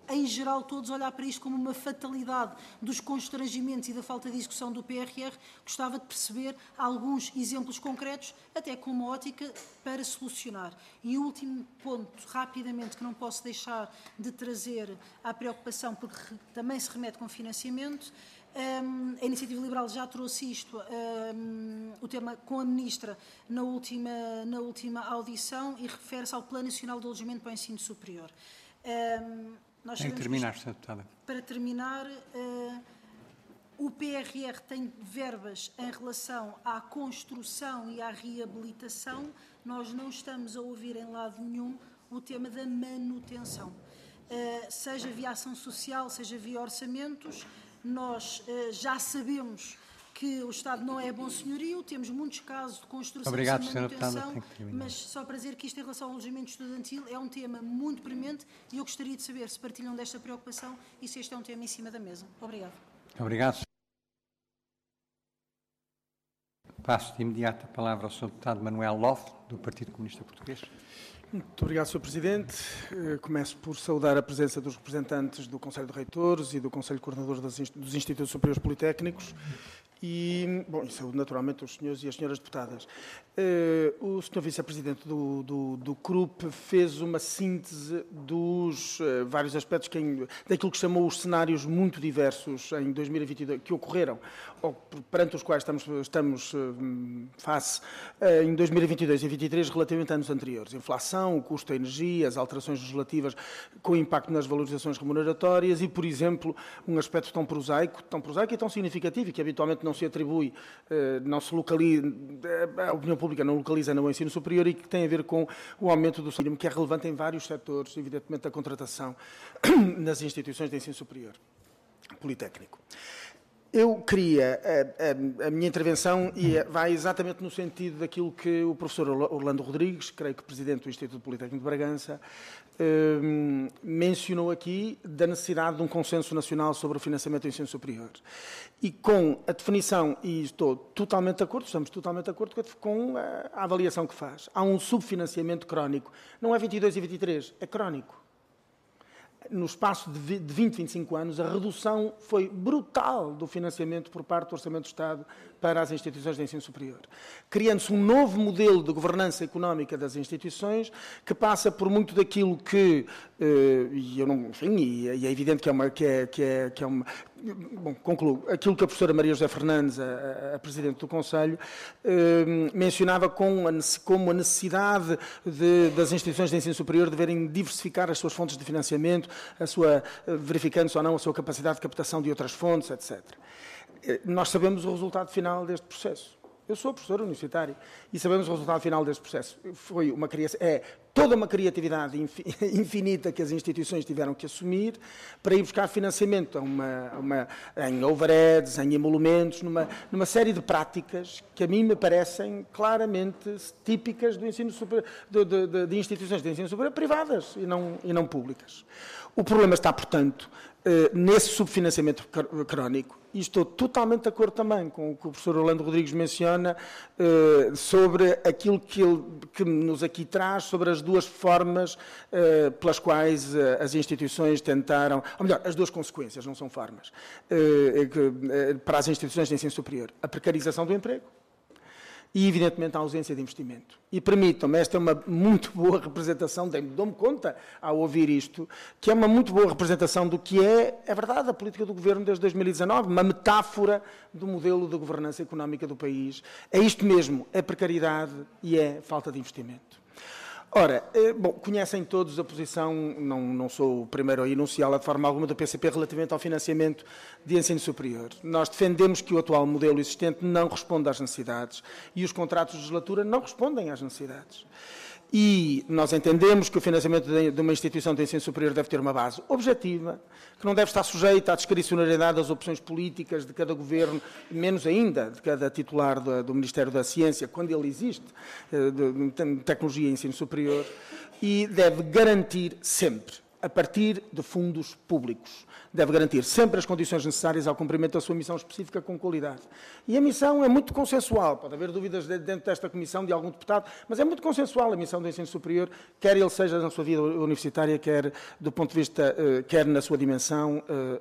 em geral, todos olhar para isto como uma fatalidade dos constrangimentos e da falta de execução do P R R, gostava de perceber alguns exemplos concretos, até com uma ótica para solucionar. E o último ponto, rapidamente, que não posso deixar de trazer à preocupação, porque também se remete com financiamento. Um, a Iniciativa Liberal já trouxe isto, um, o tema com a Ministra na última, na última audição, e refere-se ao Plano Nacional de Alojamento para o Ensino Superior. Um, Nós Tem que terminar, senhora Deputada. Para terminar, uh, o P R R tem verbas em relação à construção e à reabilitação. Nós não estamos a ouvir em lado nenhum o tema da manutenção. Uh, seja via ação social, seja via orçamentos, nós uh, já sabemos que o Estado não é bom senhorio, temos muitos casos de construção Obrigado, sem manutenção, mas só para dizer que isto em relação ao alojamento estudantil é um tema muito premente e eu gostaria de saber se partilham desta preocupação e se este é um tema em cima da mesa. Obrigado. Obrigado. Passo de imediato a palavra ao senhor Deputado Manuel Love, do Partido Comunista Português. Muito obrigado, senhor Presidente. Começo por saudar a presença dos representantes do Conselho de Reitores e do Conselho Coordenador dos Institutos Superiores Politécnicos e, bom, e saúdo naturalmente os senhores e as senhoras deputadas. O senhor Vice-Presidente do, do, do C R U P fez uma síntese dos uh, vários aspectos que, daquilo que chamou os cenários muito diversos em dois mil e vinte e dois, que ocorreram, ou perante os quais estamos, estamos uh, face uh, em dois mil e vinte e dois e vinte e três relativamente a anos anteriores. Inflação, o custo da energia, as alterações legislativas com impacto nas valorizações remuneratórias e, por exemplo, um aspecto tão prosaico, tão prosaico e tão significativo, que habitualmente não se atribui, uh, não se localiza, a opinião pública não localiza no ensino superior e que tem a ver com o aumento do salário mínimo, que é relevante em vários setores, evidentemente, da contratação nas instituições de ensino superior politécnico. Eu queria, a, a, a minha intervenção vai exatamente no sentido daquilo que o professor Orlando Rodrigues, creio que Presidente do Instituto Politécnico de Bragança, Um, mencionou aqui da necessidade de um consenso nacional sobre o financiamento do ensino superior. E com a definição, e estou totalmente de acordo, estamos totalmente de acordo com a, a avaliação que faz. Há um subfinanciamento crónico. Não é vinte e dois e vinte e três, é crónico. No espaço de vinte, vinte e cinco anos, a redução foi brutal do financiamento por parte do Orçamento do Estado para as instituições de ensino superior, criando-se um novo modelo de governança económica das instituições que passa por muito daquilo que, e eu não, enfim, e é evidente que é uma, que é, que é, que é uma, bom, concluo, aquilo que a professora Maria José Fernandes, a, a Presidente do Conselho, eh, mencionava com a, como a necessidade de, das instituições de ensino superior deverem diversificar as suas fontes de financiamento, a sua, verificando-se ou não a sua capacidade de captação de outras fontes, etcétera. Nós sabemos o resultado final deste processo. Eu sou professor universitário e sabemos o resultado final deste processo. Foi uma criação, é toda uma criatividade infinita que as instituições tiveram que assumir para ir buscar financiamento a uma, a uma, em overheads, em emolumentos, numa, numa série de práticas que a mim me parecem claramente típicas do ensino superior, de, de, de, de instituições de ensino superior privadas e não, e não públicas. O problema está, portanto, nesse subfinanciamento crónico, e estou totalmente de acordo também com o que o professor Orlando Rodrigues menciona sobre aquilo que ele que nos aqui traz, sobre as duas formas pelas quais as instituições tentaram, ou melhor, as duas consequências, não são formas, para as instituições de ensino superior. A precarização do emprego e, evidentemente, a ausência de investimento. E permitam-me, esta é uma muito boa representação, dou-me conta ao ouvir isto, que é uma muito boa representação do que é, é verdade, a política do Governo desde dois mil e dezanove, uma metáfora do modelo de governança económica do país. É isto mesmo, é precariedade e é falta de investimento. Ora, bom, conhecem todos a posição, não, não sou o primeiro a enunciá-la de forma alguma, do P C P relativamente ao financiamento de ensino superior. Nós defendemos que o atual modelo existente não responde às necessidades e os contratos de legislatura não respondem às necessidades. E nós entendemos que o financiamento de uma instituição de ensino superior deve ter uma base objetiva, que não deve estar sujeita à discricionariedade das opções políticas de cada governo, menos ainda de cada titular do, do Ministério da Ciência, quando ele existe, de, de tecnologia e ensino superior, e deve garantir sempre a partir de fundos públicos. Deve garantir sempre as condições necessárias ao cumprimento da sua missão específica com qualidade. E a missão é muito consensual. Pode haver dúvidas dentro desta comissão de algum deputado, mas é muito consensual a missão do ensino superior, quer ele seja na sua vida universitária, quer do ponto de vista, quer na sua dimensão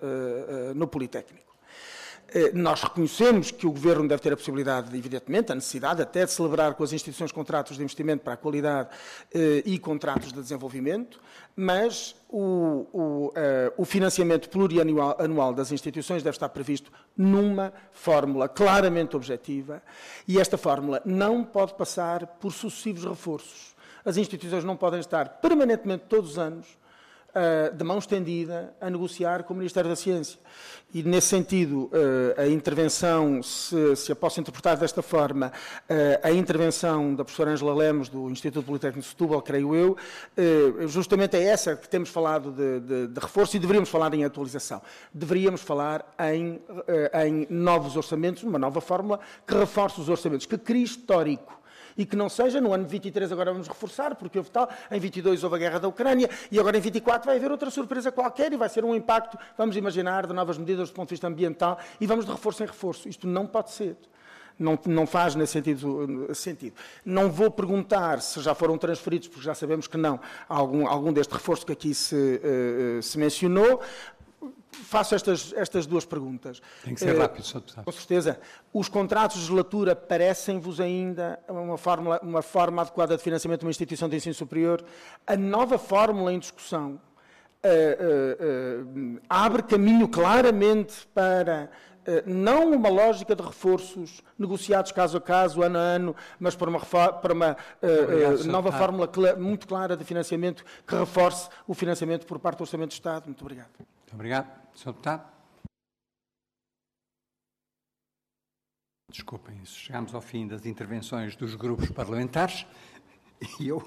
no Politécnico. Nós reconhecemos que o Governo deve ter a possibilidade, evidentemente, a necessidade até de celebrar com as instituições contratos de investimento para a qualidade eh, e contratos de desenvolvimento, mas o, o, eh, o financiamento plurianual anual das instituições deve estar previsto numa fórmula claramente objetiva e esta fórmula não pode passar por sucessivos reforços. As instituições não podem estar permanentemente, todos os anos, de mão estendida a negociar com o Ministério da Ciência. E, nesse sentido, a intervenção, se, se a posso interpretar desta forma, a intervenção da professora Ângela Lemos, do Instituto Politécnico de Setúbal, creio eu, justamente é essa que temos falado de, de, de reforço e deveríamos falar em atualização. Deveríamos falar em, em novos orçamentos, uma nova fórmula que reforce os orçamentos, que crie histórico. E que não seja no ano vinte e três agora vamos reforçar, porque houve tal, em vinte e dois houve a guerra da Ucrânia, e agora em vinte e quatro vai haver outra surpresa qualquer e vai ser um impacto, vamos imaginar, de novas medidas do ponto de vista ambiental, e vamos de reforço em reforço. Isto não pode ser. Não, não faz nesse sentido, sentido. Não vou perguntar se já foram transferidos, porque já sabemos que não, algum, algum deste reforço que aqui se, uh, se mencionou. Faço estas, estas duas perguntas. Tem que ser rápido, senhor Deputado. Com certeza. Os contratos de legislatura parecem-vos ainda uma, fórmula, uma forma adequada de financiamento de uma instituição de ensino superior? A nova fórmula em discussão uh, uh, uh, abre caminho claramente para uh, não uma lógica de reforços negociados caso a caso, ano a ano, mas para uma, para uma uh, Obrigado, uh, nova fórmula cl- muito clara de financiamento que reforce o financiamento por parte do Orçamento de Estado. Muito obrigado. Muito obrigado. senhor Deputado. Desculpem, chegamos ao fim das intervenções dos grupos parlamentares e eu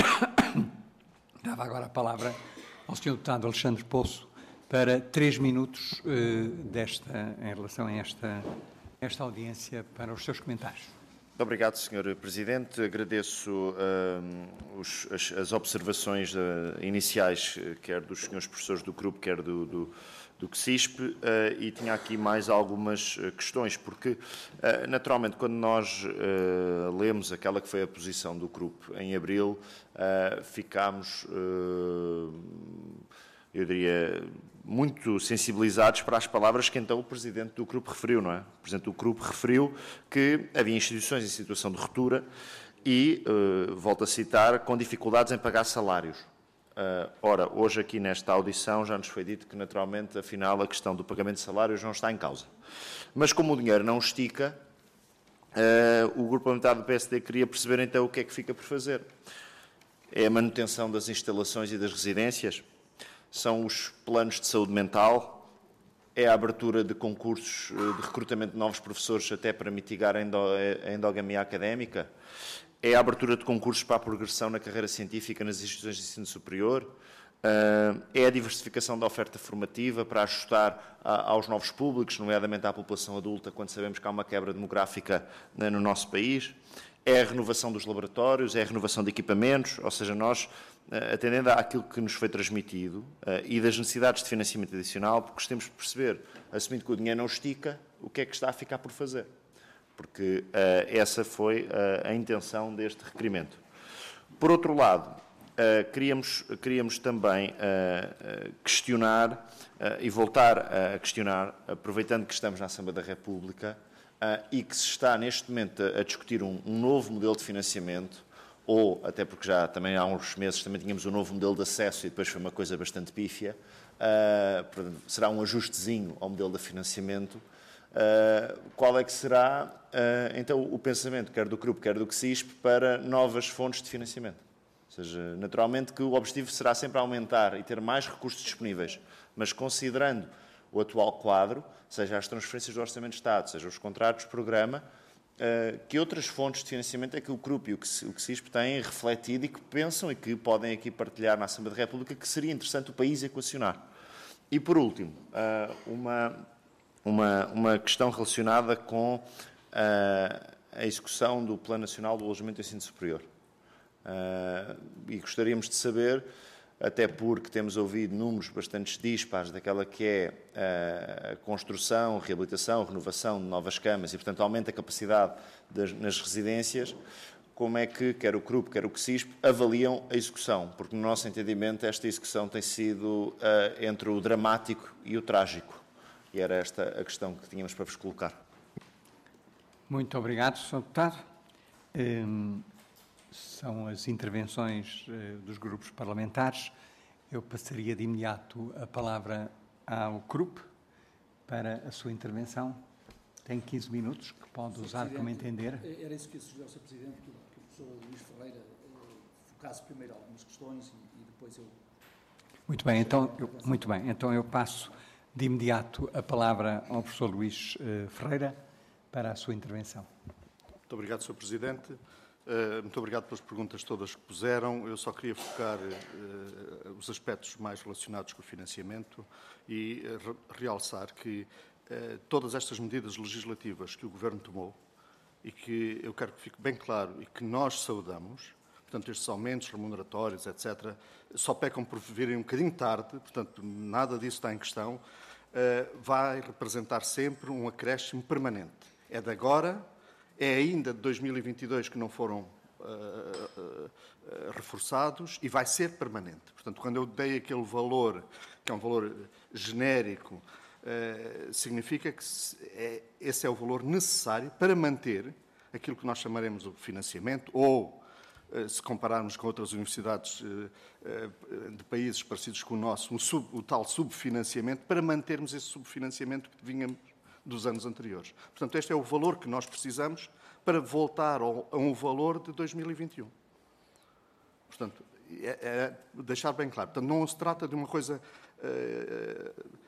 dava agora a palavra ao senhor Deputado Alexandre Poço para três minutos uh, desta, em relação a esta, esta audiência para os seus comentários. Muito obrigado, senhor Presidente. Agradeço uh, os, as, as observações uh, iniciais, quer dos senhores professores do grupo, quer do, do, do C I S P, uh, e tinha aqui mais algumas uh, questões, porque, uh, naturalmente, quando nós uh, lemos aquela que foi a posição do grupo em abril, uh, ficámos, uh, eu diria, muito sensibilizados para as palavras que então o Presidente do grupo referiu, não é? O Presidente do grupo referiu que havia instituições em situação de ruptura e, uh, volto a citar, com dificuldades em pagar salários. Uh, ora, hoje aqui nesta audição já nos foi dito que, naturalmente, afinal, a questão do pagamento de salários não está em causa. Mas como o dinheiro não estica, uh, o grupo parlamentar do P S D queria perceber então o que é que fica por fazer. É a manutenção das instalações e das residências? São os planos de saúde mental, é a abertura de concursos de recrutamento de novos professores até para mitigar a endogamia académica, é a abertura de concursos para a progressão na carreira científica nas instituições de ensino superior, é a diversificação da oferta formativa para ajustar aos novos públicos, nomeadamente à população adulta, quando sabemos que há uma quebra demográfica no nosso país, é a renovação dos laboratórios, é a renovação de equipamentos, ou seja, nós, atendendo àquilo que nos foi transmitido uh, e das necessidades de financiamento adicional, porque temos de perceber, assumindo que o dinheiro não estica, o que é que está a ficar por fazer. Porque uh, essa foi uh, a intenção deste requerimento. Por outro lado, uh, queríamos, queríamos também uh, uh, questionar uh, e voltar a questionar, aproveitando que estamos na Assembleia da República uh, e que se está neste momento a, a discutir um, um novo modelo de financiamento, ou, até porque já também há uns meses também tínhamos um novo modelo de acesso e depois foi uma coisa bastante pífia, uh, será um ajustezinho ao modelo de financiamento. Uh, qual é que será, uh, então, o pensamento, quer do grupo, quer do C I S P, para novas fontes de financiamento? Ou seja, naturalmente que o objetivo será sempre aumentar e ter mais recursos disponíveis, mas considerando o atual quadro, seja as transferências do Orçamento de Estado, seja os contratos de programa, Uh, que outras fontes de financiamento é que o grupo e o C I S P têm refletido e que pensam e que podem aqui partilhar na Assembleia da República que seria interessante o país equacionar. E, por último, uh, uma, uma, uma questão relacionada com uh, a execução do Plano Nacional do Alojamento e Ensino Superior. Uh, e gostaríamos de saber até porque temos ouvido números bastante dispares daquela que é a construção, reabilitação, renovação de novas camas e, portanto, aumenta a capacidade das, nas residências. Como é que, quer o C R U P, quer o C S I S P, avaliam a execução? Porque, no nosso entendimento, esta execução tem sido uh, entre o dramático e o trágico. E era esta a questão que tínhamos para vos colocar. Muito obrigado, senhor Deputado. Um, são as intervenções uh, dos grupos parlamentares. Eu passaria de imediato a palavra ao C R U P para a sua intervenção. Tem quinze minutos, que pode usar como entender. Era isso que eu sugeri ao senhor Presidente, que o professor Luís Ferreira eh, focasse primeiro algumas questões e, e depois eu... Muito bem, então eu, muito bem, então eu passo de imediato a palavra ao professor Luís uh, Ferreira para a sua intervenção. Muito obrigado, senhor Presidente. Uh, muito obrigado pelas perguntas todas que puseram. Eu só queria focar uh, os aspectos mais relacionados com o financiamento e uh, re realçar que uh, todas estas medidas legislativas que o Governo tomou e que eu quero que fique bem claro e que nós saudamos, portanto, estes aumentos remuneratórios, etcétera, só pecam por virem um bocadinho tarde, portanto, nada disso está em questão, uh, vai representar sempre um acréscimo permanente. É de agora, é ainda de dois mil e vinte e dois que não foram uh, uh, uh, reforçados e vai ser permanente. Portanto, quando eu dei aquele valor, que é um valor genérico, uh, significa que é, esse é o valor necessário para manter aquilo que nós chamaremos de financiamento ou, se compararmos com outras universidades de países parecidos com o nosso, o, sub, o tal subfinanciamento, para mantermos esse subfinanciamento que vínhamos dos anos anteriores. Portanto, este é o valor que nós precisamos para voltar ao, a um valor de dois mil e vinte e um. Portanto, é, é deixar bem claro. Portanto, não se trata de uma coisa é,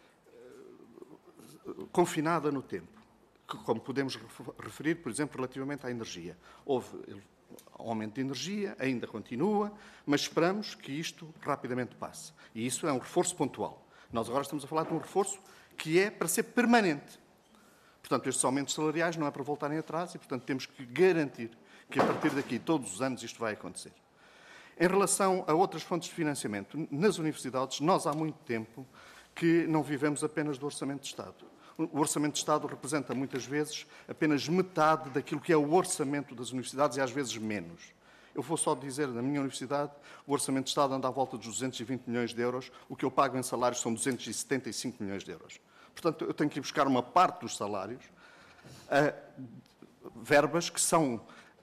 confinada no tempo, que, como podemos referir, por exemplo, relativamente à energia. Houve aumento de energia, ainda continua, mas esperamos que isto rapidamente passe. E isso é um reforço pontual. Nós agora estamos a falar de um reforço que é para ser permanente. Portanto, estes aumentos salariais não é para voltarem atrás e, portanto, temos que garantir que, a partir daqui, todos os anos, isto vai acontecer. Em relação a outras fontes de financiamento, nas universidades, nós há muito tempo que não vivemos apenas do Orçamento de Estado. O Orçamento de Estado representa, muitas vezes, apenas metade daquilo que é o orçamento das universidades e, às vezes, menos. Eu vou só dizer, na minha universidade, o Orçamento de Estado anda à volta dos duzentos e vinte milhões de euros, o que eu pago em salários são duzentos e setenta e cinco milhões de euros. Portanto, eu tenho que ir buscar uma parte dos salários a verbas que são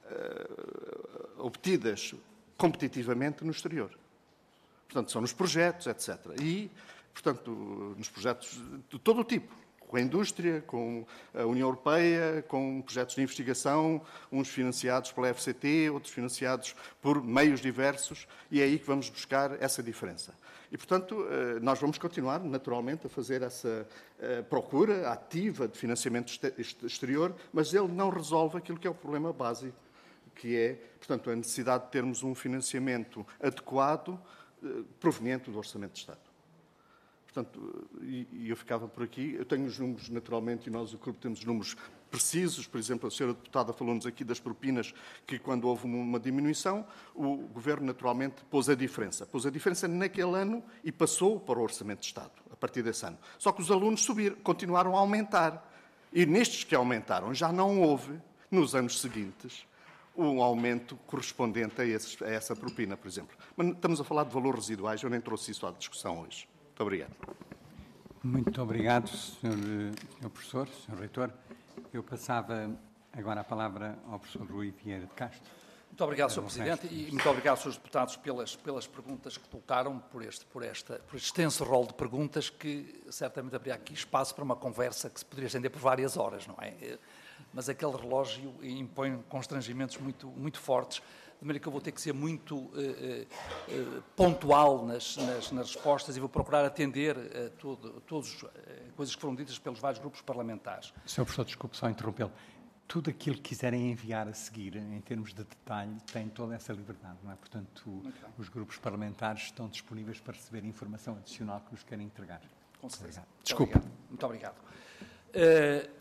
uh, obtidas competitivamente no exterior. Portanto, são nos projetos, etcétera. E, portanto, nos projetos de todo o tipo. Com a indústria, com a União Europeia, com projetos de investigação, uns financiados pela F C T, outros financiados por meios diversos, e é aí que vamos buscar essa diferença. E, portanto, nós vamos continuar, naturalmente, a fazer essa procura ativa de financiamento exterior, mas ele não resolve aquilo que é o problema básico, que é, portanto, a necessidade de termos um financiamento adequado proveniente do Orçamento de Estado. Portanto, e eu ficava por aqui. Eu tenho os números, naturalmente, e nós, o grupo, temos números precisos. Por exemplo, a senhora deputada falou-nos aqui das propinas, que quando houve uma diminuição, o Governo, naturalmente, pôs a diferença. Pôs a diferença naquele ano e passou para o Orçamento de Estado, a partir desse ano. Só que os alunos subiram, continuaram a aumentar. E nestes que aumentaram, já não houve, nos anos seguintes, um aumento correspondente a, esses, a essa propina, por exemplo. Mas estamos a falar de valores residuais, eu nem trouxe isso à discussão hoje. Muito obrigado. Muito obrigado, senhor, senhor Professor, senhor Reitor. Eu passava agora a palavra ao Professor Rui Vieira de Castro. Muito obrigado, senhor Presidente, e muito obrigado, senhores deputados, pelas, pelas perguntas que colocaram, por este, por, esta, por este extenso rol de perguntas que certamente haveria aqui espaço para uma conversa que se poderia estender por várias horas, não é? Mas aquele relógio impõe constrangimentos muito, muito fortes, de maneira que eu vou ter que ser muito uh, uh, pontual nas, nas, nas respostas e vou procurar atender a todo, todas as uh, coisas que foram ditas pelos vários grupos parlamentares. senhor Professor, desculpe só interrompê-lo. Tudo aquilo que quiserem enviar a seguir, em termos de detalhe, têm toda essa liberdade, não é? Portanto, os grupos parlamentares estão disponíveis para receber informação adicional que nos querem entregar. Com certeza. Desculpe. Muito obrigado. Muito obrigado. Uh,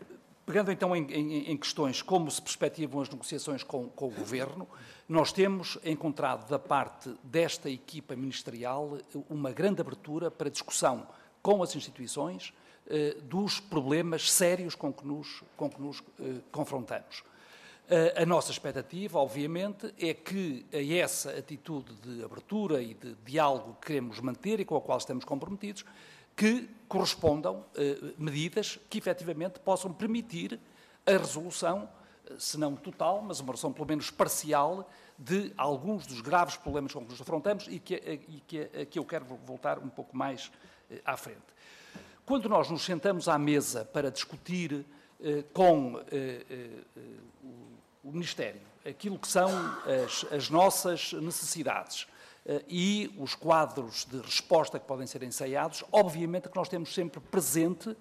pegando então em, em, em questões como se perspectivam as negociações com, com o Governo, nós temos encontrado da parte desta equipa ministerial uma grande abertura para discussão com as instituições eh, dos problemas sérios com que nos, com que nos eh, confrontamos. A nossa expectativa, obviamente, é que a essa atitude de abertura e de diálogo que queremos manter e com a qual estamos comprometidos, que correspondam eh, medidas que efetivamente possam permitir a resolução, se não total, mas uma resolução pelo menos parcial, de alguns dos graves problemas com que nos afrontamos e que, e que, a que eu quero voltar um pouco mais eh, à frente. Quando nós nos sentamos à mesa para discutir eh, com eh, eh, o o Ministério, aquilo que são as, as nossas necessidades uh, e os quadros de resposta que podem ser ensaiados, obviamente que nós temos sempre presente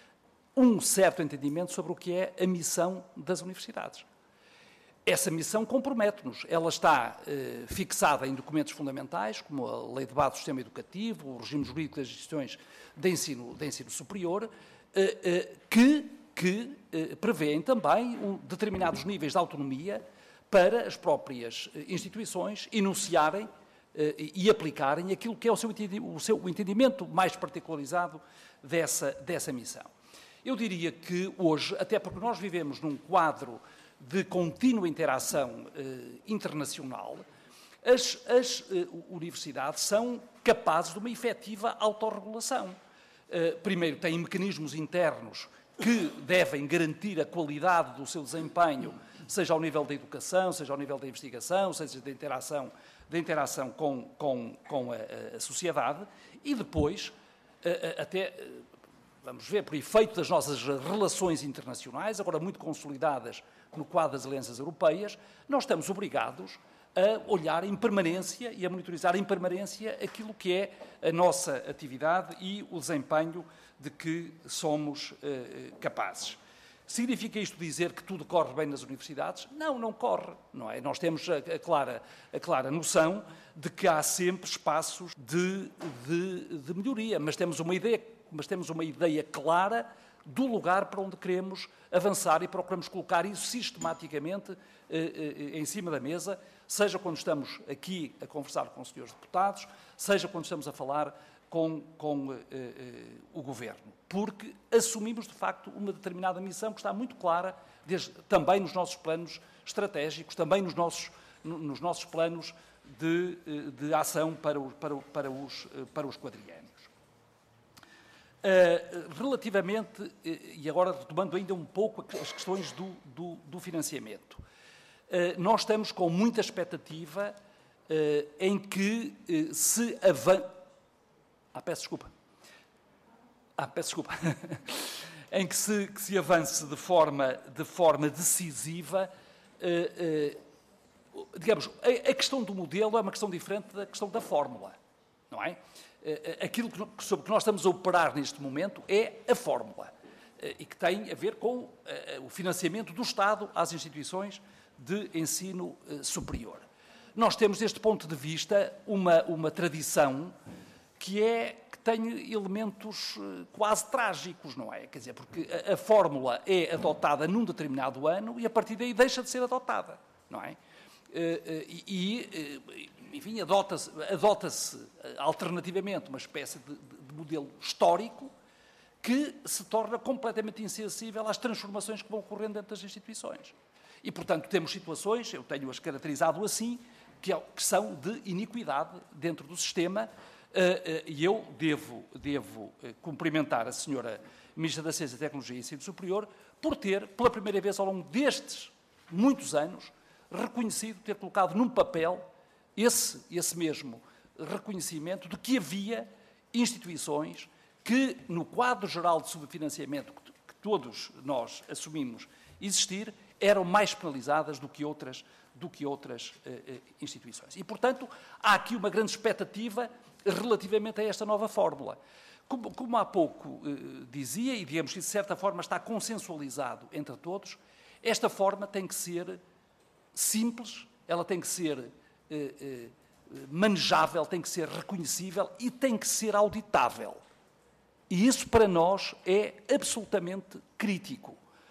um certo entendimento sobre o que é a missão das universidades. Essa missão compromete-nos. Ela está uh, fixada em documentos fundamentais, como a Lei de Base do Sistema Educativo, o regime jurídico das instituições de ensino, de ensino superior, uh, uh, que que eh, prevêem também um, determinados níveis de autonomia para as próprias eh, instituições enunciarem eh, e aplicarem aquilo que é o seu, o seu o entendimento mais particularizado dessa, dessa missão. Eu diria que hoje, até porque nós vivemos num quadro de contínua interação eh, internacional, as, as eh, universidades são capazes de uma efetiva autorregulação. Eh, primeiro, têm mecanismos internos que devem garantir a qualidade do seu desempenho, seja ao nível da educação, seja ao nível da investigação, seja da interação, da interação com, com, com a, a sociedade, e depois, até, vamos ver, por efeito das nossas relações internacionais, agora muito consolidadas no quadro das alianças europeias, nós estamos obrigados a olhar em permanência e a monitorizar em permanência aquilo que é a nossa atividade e o desempenho de que somos eh, capazes. Significa isto dizer que tudo corre bem nas universidades? Não, não corre, não é? Nós temos a, a, clara, a clara noção de que há sempre espaços de, de, de melhoria, mas temos uma ideia, mas temos uma ideia clara do lugar para onde queremos avançar e procuramos colocar isso sistematicamente eh, eh, em cima da mesa, seja quando estamos aqui a conversar com os senhores deputados, seja quando estamos a falar com, com uh, uh, o Governo, porque assumimos, de facto, uma determinada missão que está muito clara, desde, também nos nossos planos estratégicos, também nos nossos, no, nos nossos planos de, de ação para, o, para, para, os, para os quadriênios. Uh, relativamente, uh, e agora retomando ainda um pouco as questões do, do, do financiamento, uh, nós estamos com muita expectativa uh, em que uh, se avança. Ah, peço desculpa. Ah, peço desculpa. em que se, que se avance de forma, de forma decisiva, eh, eh, digamos, a, a questão do modelo é uma questão diferente da questão da fórmula, não é? Eh, aquilo que, sobre que nós estamos a operar neste momento é a fórmula, eh, e que tem a ver com eh, o financiamento do Estado às instituições de ensino eh, superior. Nós temos, deste ponto de vista, uma, uma tradição que é que tem elementos quase trágicos, não é? Quer dizer, porque a, a fórmula é adotada num determinado ano e a partir daí deixa de ser adotada, não é? E, e enfim, adota-se adota-se alternativamente uma espécie de, de modelo histórico que se torna completamente insensível às transformações que vão ocorrendo dentro das instituições. E, portanto, temos situações, eu tenho-as caracterizado assim, que, que são de iniquidade dentro do sistema. E eu devo, devo cumprimentar a senhora Ministra da Ciência, Tecnologia e Ensino Superior por ter, pela primeira vez ao longo destes muitos anos, reconhecido, ter colocado num papel esse, esse mesmo reconhecimento de que havia instituições que, no quadro geral de subfinanciamento que, que todos nós assumimos existir, eram mais penalizadas do que outras, do que outras uh, instituições. E, portanto, há aqui uma grande expectativa relativamente a esta nova fórmula. Como, como há pouco uh, dizia, e digamos que de certa forma está consensualizado entre todos, esta forma tem que ser simples, ela tem que ser uh, uh, manejável, tem que ser reconhecível e tem que ser auditável. E isso para nós é absolutamente crítico.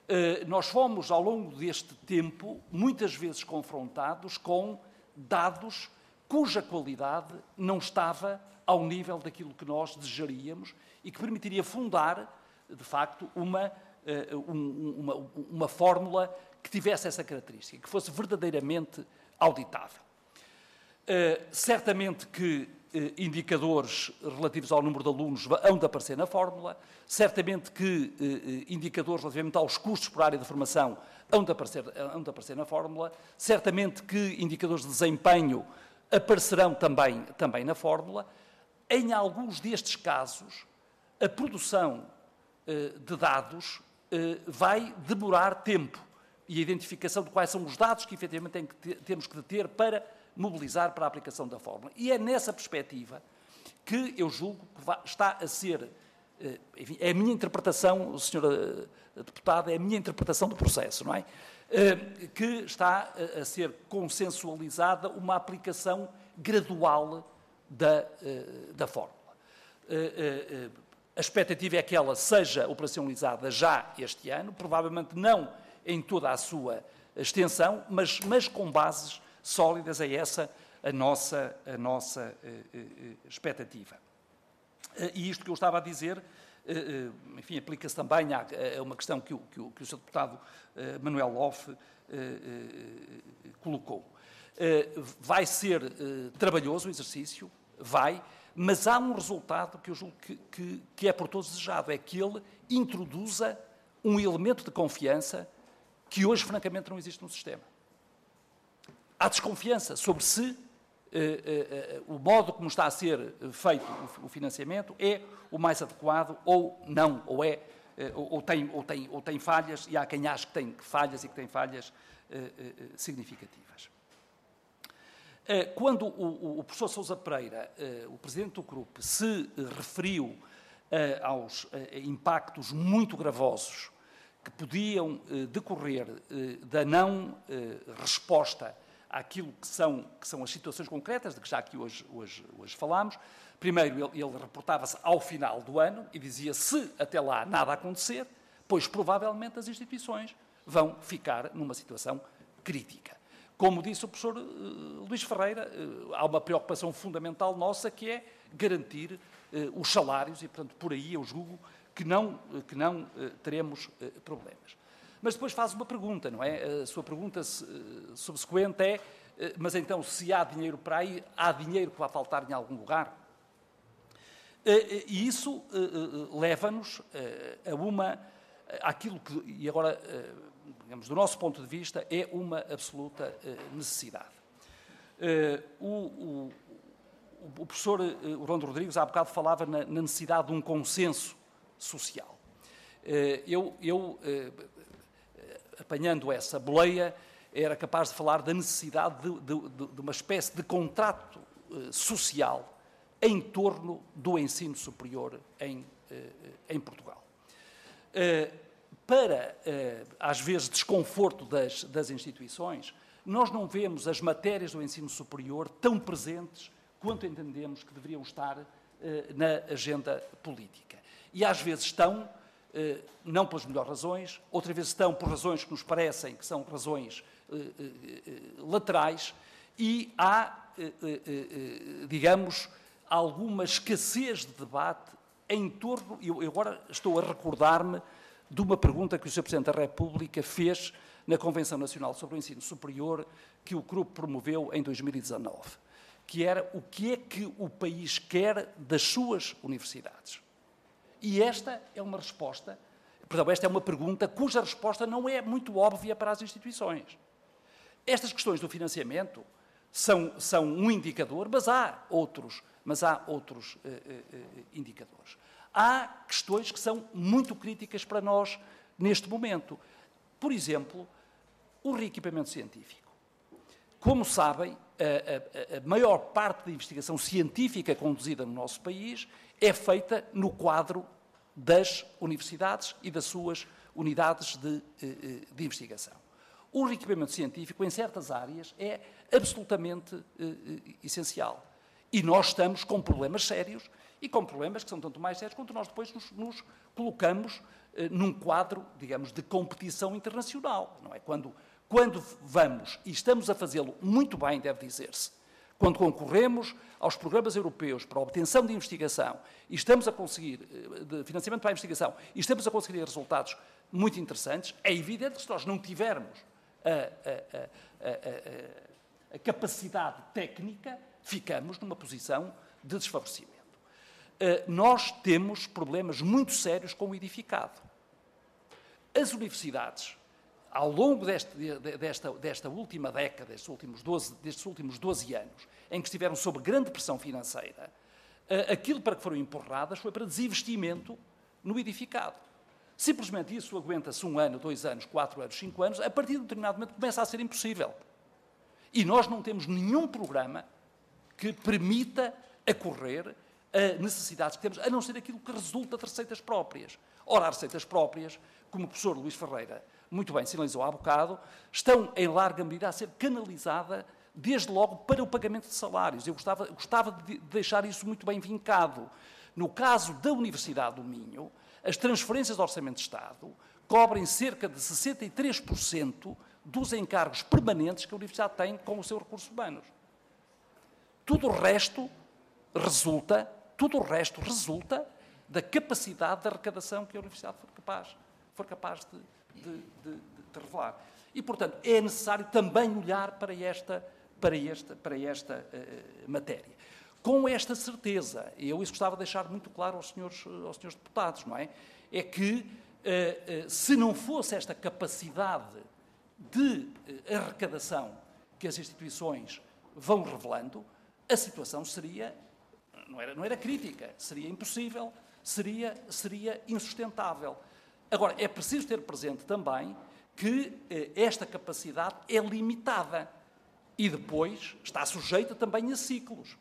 nós fomos, ao longo deste tempo, muitas vezes confrontados com dados cuja qualidade não estava ao nível daquilo que nós desejaríamos e que permitiria fundar, de facto, uma, uma, uma fórmula que tivesse essa característica, que fosse verdadeiramente auditável. Certamente que indicadores relativos ao número de alunos hão de aparecer na fórmula, certamente que eh, indicadores relativamente aos custos por área de formação hão de, aparecer, hão de aparecer na fórmula, certamente que indicadores de desempenho aparecerão também, também na fórmula. Em alguns destes casos, a produção eh, de dados eh, vai demorar tempo e a identificação de quais são os dados que efetivamente tem que ter, temos que ter para mobilizar para a aplicação da fórmula. E é nessa perspectiva que eu julgo que está a ser, enfim, é a minha interpretação, senhora Deputada, é a minha interpretação do processo, não é? Que está a ser consensualizada uma aplicação gradual da, da fórmula. A expectativa é que ela seja operacionalizada já este ano, provavelmente não em toda a sua extensão, mas, mas com bases sólidas, é essa a nossa, a nossa uh, uh, expectativa. Uh, e isto que eu estava a dizer, uh, uh, enfim, aplica-se também a, a uma questão que o, que o, que o senhor Deputado uh, Manuel Loff uh, uh, colocou. Uh, vai ser uh, trabalhoso o exercício, vai, mas há um resultado que eu julgo que, que, que é por todos desejado, é que ele introduza um elemento de confiança que hoje, francamente, não existe no sistema. Há desconfiança sobre se uh, uh, uh, o modo como está a ser feito o, o financiamento é o mais adequado ou não, ou, é, uh, ou, ou, tem, ou, tem, ou tem falhas, e há quem ache que tem falhas e que tem falhas uh, uh, significativas. Uh, quando o, o professor Sousa Pereira, uh, o presidente do C R U P, se referiu uh, aos uh, impactos muito gravosos que podiam uh, decorrer uh, da não uh, resposta àquilo que são, que são as situações concretas, de que já aqui hoje, hoje, hoje falámos. Primeiro, ele, ele reportava-se ao final do ano e dizia, se até lá nada acontecer, pois provavelmente as instituições vão ficar numa situação crítica. Como disse o professor uh, Luís Ferreira, uh, há uma preocupação fundamental nossa que é garantir uh, os salários e, portanto, por aí eu julgo que não, que não uh, teremos uh, problemas. Mas depois faz uma pergunta, não é? A sua pergunta subsequente é, mas então, se há dinheiro para aí, há dinheiro que vai faltar em algum lugar? E isso leva-nos a uma, àquilo que, e agora, digamos, do nosso ponto de vista, é uma absoluta necessidade. O, o, o professor Orlando Rodrigues, há bocado, falava na, na necessidade de um consenso social. Eu... eu apanhando essa boleia, era capaz de falar da necessidade de, de, de uma espécie de contrato uh, social em torno do ensino superior em, uh, em Portugal. Uh, para, uh, às vezes, desconforto das, das instituições, nós não vemos as matérias do ensino superior tão presentes quanto entendemos que deveriam estar uh, na agenda política. E, às vezes, estão não pelas melhores razões, outras vezes estão por razões que nos parecem que são razões uh, uh, uh, laterais, e há, uh, uh, uh, digamos, alguma escassez de debate em torno, e eu agora estou a recordar-me de uma pergunta que o senhor Presidente da República fez na Convenção Nacional sobre o Ensino Superior, que o C R U P promoveu em dois mil e dezanove, que era o que é que o país quer das suas universidades. E esta é uma resposta, perdão, esta é uma pergunta cuja resposta não é muito óbvia para as instituições. Estas questões do financiamento são, são um indicador, mas há outros, mas há outros uh, uh, indicadores. Há questões que são muito críticas para nós neste momento. Por exemplo, o reequipamento científico. Como sabem, a, a, a maior parte da investigação científica conduzida no nosso país é feita no quadro das universidades e das suas unidades de, de investigação. O reequipamento científico, em certas áreas, é absolutamente essencial. E nós estamos com problemas sérios, e com problemas que são tanto mais sérios quanto nós depois nos, nos colocamos num quadro, digamos, de competição internacional, não é? Quando, quando vamos, e estamos a fazê-lo muito bem, deve dizer-se, quando concorremos aos programas europeus para a obtenção de investigação e estamos a conseguir, de financiamento para a investigação, e estamos a conseguir resultados muito interessantes, é evidente que se nós não tivermos a, a, a, a, a capacidade técnica, ficamos numa posição de desfavorecimento. Nós temos problemas muito sérios com o edificado. As universidades, ao longo deste, desta, desta última década, destes últimos, doze, destes últimos doze anos, em que estiveram sob grande pressão financeira, aquilo para que foram empurradas foi para desinvestimento no edificado. Simplesmente isso aguenta-se um ano, dois anos, quatro anos, cinco anos, a partir de um determinado momento começa a ser impossível. E nós não temos nenhum programa que permita acorrer a necessidades que temos, a não ser aquilo que resulta de receitas próprias. Ora, as receitas próprias, como o professor Luís Ferreira muito bem sinalizou há bocado, estão em larga medida a ser canalizada desde logo para o pagamento de salários. Eu gostava, gostava de deixar isso muito bem vincado. No caso da Universidade do Minho, as transferências do Orçamento de Estado cobrem cerca de sessenta e três por cento dos encargos permanentes que a Universidade tem com os seus recursos humanos. Tudo o resto resulta, tudo o resto resulta da capacidade de arrecadação que a Universidade for capaz, for capaz de, de, de, de revelar. E, portanto, é necessário também olhar para esta, para esta, para esta uh, matéria. Com esta certeza, e eu isso gostava de deixar muito claro aos senhores, aos senhores deputados, não é? É que, uh, uh, se não fosse esta capacidade de uh, arrecadação que as instituições vão revelando, a situação seria, não era, não era crítica, seria impossível, seria, seria insustentável. Agora, é preciso ter presente também que eh, esta capacidade é limitada e depois está sujeita também a ciclos.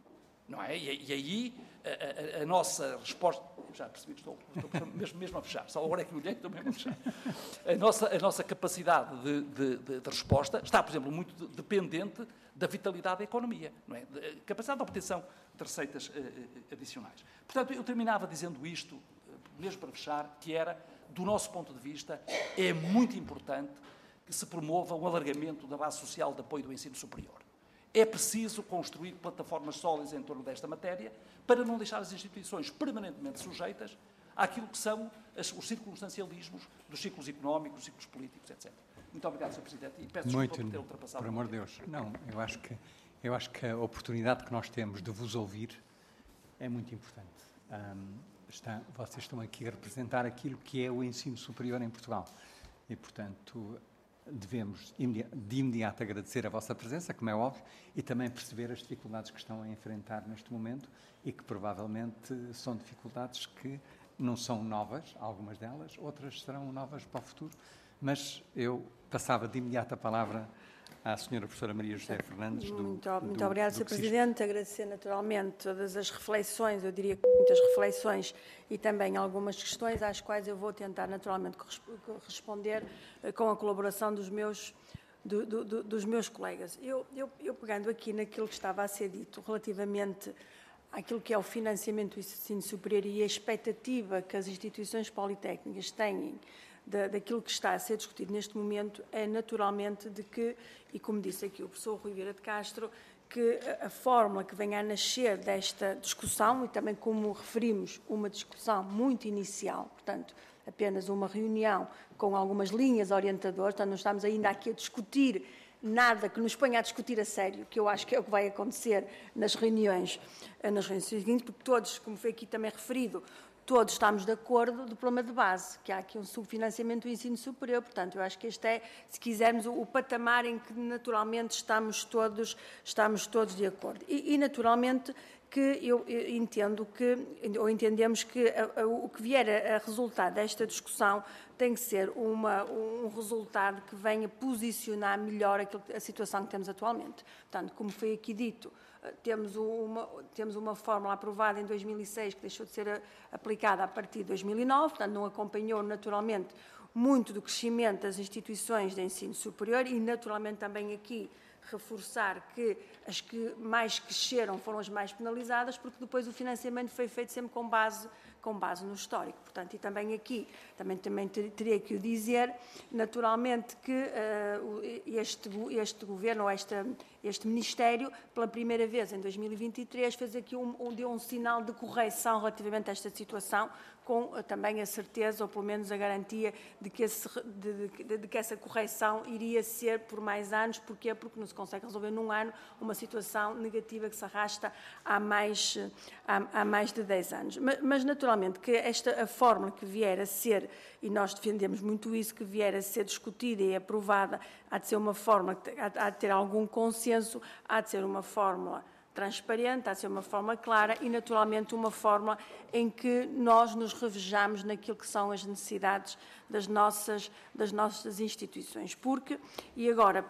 Não é? E, e aí a, a, a nossa resposta... Já percebi que estou, estou mesmo, mesmo a fechar, só agora é que me olhei, estou mesmo a fechar. A nossa, a nossa capacidade de, de, de, de resposta está, por exemplo, muito dependente da vitalidade da economia, não é? A capacidade de obtenção de receitas uh, adicionais. Portanto, eu terminava dizendo isto, uh, mesmo para fechar, que era, do nosso ponto de vista, é muito importante que se promova o alargamento da base social de apoio do ensino superior. É preciso construir plataformas sólidas em torno desta matéria para não deixar as instituições permanentemente sujeitas àquilo que são as, os circunstancialismos dos ciclos económicos, dos ciclos políticos, etcétera. Muito obrigado, senhor Presidente, e peço muito, desculpa por ter ultrapassado. Por amor de Deus. Não, eu acho, que, eu acho que a oportunidade que nós temos de vos ouvir é muito importante. Um, está, vocês estão aqui a representar aquilo que é o ensino superior em Portugal. E, portanto, devemos de imediato agradecer a vossa presença, como é óbvio, e também perceber as dificuldades que estão a enfrentar neste momento e que provavelmente são dificuldades que não são novas, algumas delas, outras serão novas para o futuro, mas eu passava de imediato a palavra à senhora professora Maria José Fernandes. Do, muito, do, muito obrigada, do senhor C I S P. Presidente. Agradecer naturalmente todas as reflexões, eu diria que muitas reflexões e também algumas questões às quais eu vou tentar naturalmente responder com a colaboração dos meus, do, do, do, dos meus colegas. Eu, eu, eu pegando aqui naquilo que estava a ser dito relativamente àquilo que é o financiamento do ensino superior e a expectativa que as instituições politécnicas têm Da, daquilo que está a ser discutido neste momento é naturalmente de que, e como disse aqui o professor Rui Vieira de Castro, que a, a fórmula que venha a nascer desta discussão, e também como referimos, uma discussão muito inicial, portanto, apenas uma reunião com algumas linhas orientadoras, portanto, não estamos ainda aqui a discutir nada que nos ponha a discutir a sério, que eu acho que é o que vai acontecer nas reuniões, nas reuniões seguintes, porque todos, como foi aqui também referido, todos estamos de acordo do problema de base, que há aqui um subfinanciamento do ensino superior. Portanto, eu acho que este é, se quisermos, o, o patamar em que naturalmente estamos todos, estamos todos de acordo. E, e naturalmente, que eu, eu entendo que, ou entendemos que a, a, o que vier a, a resultar desta discussão tem que ser uma, um resultado que venha posicionar melhor aquilo, a situação que temos atualmente. Portanto, como foi aqui dito, Temos uma, temos uma fórmula aprovada em dois mil e seis que deixou de ser aplicada a partir de dois mil e nove, portanto não acompanhou naturalmente muito do crescimento das instituições de ensino superior e naturalmente também aqui reforçar que as que mais cresceram foram as mais penalizadas, porque depois o financiamento foi feito sempre com base com base no histórico. Portanto, e também aqui, também, também teria que o dizer, naturalmente que uh, este, este Governo, ou esta, este Ministério, pela primeira vez em dois mil e vinte e três, fez aqui um, um, deu um sinal de correção relativamente a esta situação, com uh, também a certeza, ou pelo menos a garantia, de que, esse, de, de, de que essa correção iria ser por mais anos. Porquê? Porque não se consegue resolver num ano uma situação negativa que se arrasta há mais, há, há mais de dez anos. Mas, mas, naturalmente, que esta a fórmula que vier a ser, e nós defendemos muito isso, que vier a ser discutida e aprovada, há de ser uma fórmula, há de ter algum consenso, há de ser uma fórmula transparente, há de ser uma fórmula clara e, naturalmente, uma fórmula em que nós nos revejamos naquilo que são as necessidades das nossas, das nossas instituições. Porque, e agora,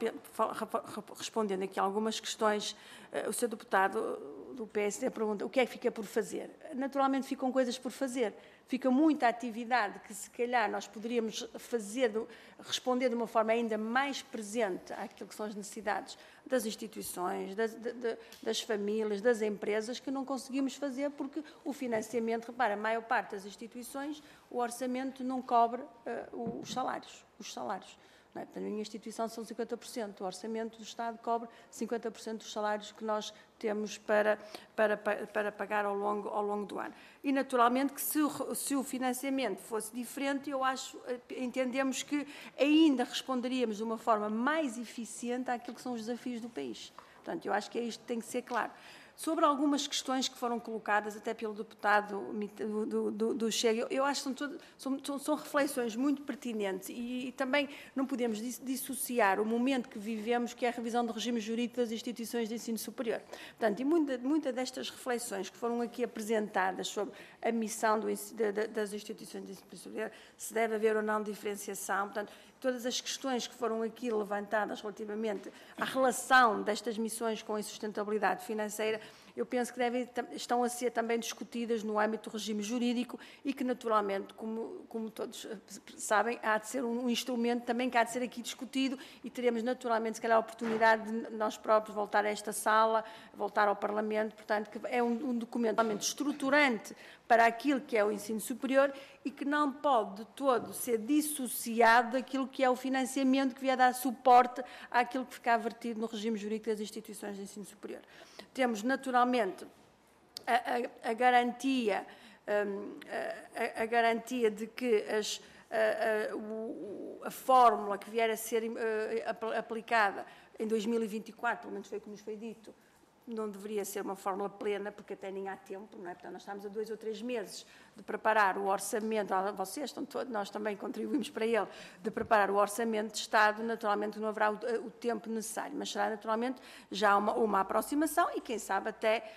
respondendo aqui a algumas questões, o senhor deputado do P S D pergunta o que é que fica por fazer. Naturalmente ficam coisas por fazer. Fica muita atividade que, se calhar, nós poderíamos fazer, responder de uma forma ainda mais presente àquilo que são as necessidades das instituições, das, de, das famílias, das empresas, que não conseguimos fazer porque o financiamento, repara, a maior parte das instituições, o orçamento não cobre uh, os salários, os salários. Não é? Na minha instituição são cinquenta por cento, o orçamento do Estado cobre cinquenta por cento dos salários que nós temos para, para, para pagar ao longo, ao longo do ano. E, naturalmente, que se o, se o financiamento fosse diferente, eu acho, entendemos que ainda responderíamos de uma forma mais eficiente àquilo que são os desafios do país. Portanto, eu acho que é isto que tem que ser claro. Sobre algumas questões que foram colocadas até pelo deputado do, do, do, do Chega, eu acho que são, todo, são, são reflexões muito pertinentes e, e também não podemos dissociar o momento que vivemos, que é a revisão do regime jurídico das instituições de ensino superior. Portanto, e muita, muita destas reflexões que foram aqui apresentadas sobre a missão do, da, das instituições de ensino superior, se deve haver ou não diferenciação, portanto, todas as questões que foram aqui levantadas relativamente à relação destas missões com a insustentabilidade financeira, eu penso que devem, estão a ser também discutidas no âmbito do regime jurídico e que, naturalmente, como, como todos sabem, há de ser um instrumento também que há de ser aqui discutido e teremos, naturalmente, se calhar, a oportunidade de nós próprios voltar a esta sala, voltar ao Parlamento, portanto, que é um, um documento realmente estruturante para aquilo que é o ensino superior e que não pode de todo ser dissociado daquilo que é o financiamento que vier dar suporte àquilo que fica vertido no regime jurídico das instituições de ensino superior. Temos, naturalmente, a, a, a garantia, um, a, a garantia de que as, a, a, a fórmula que vier a ser uh, aplicada em dois mil e vinte e quatro, pelo menos foi como nos foi dito, não deveria ser uma fórmula plena, porque até nem há tempo, não é? Portanto, nós estamos a dois ou três meses de preparar o orçamento, vocês estão todos, nós também contribuímos para ele, de preparar o orçamento de Estado, naturalmente não haverá o, o tempo necessário, mas será naturalmente já uma, uma aproximação e quem sabe até,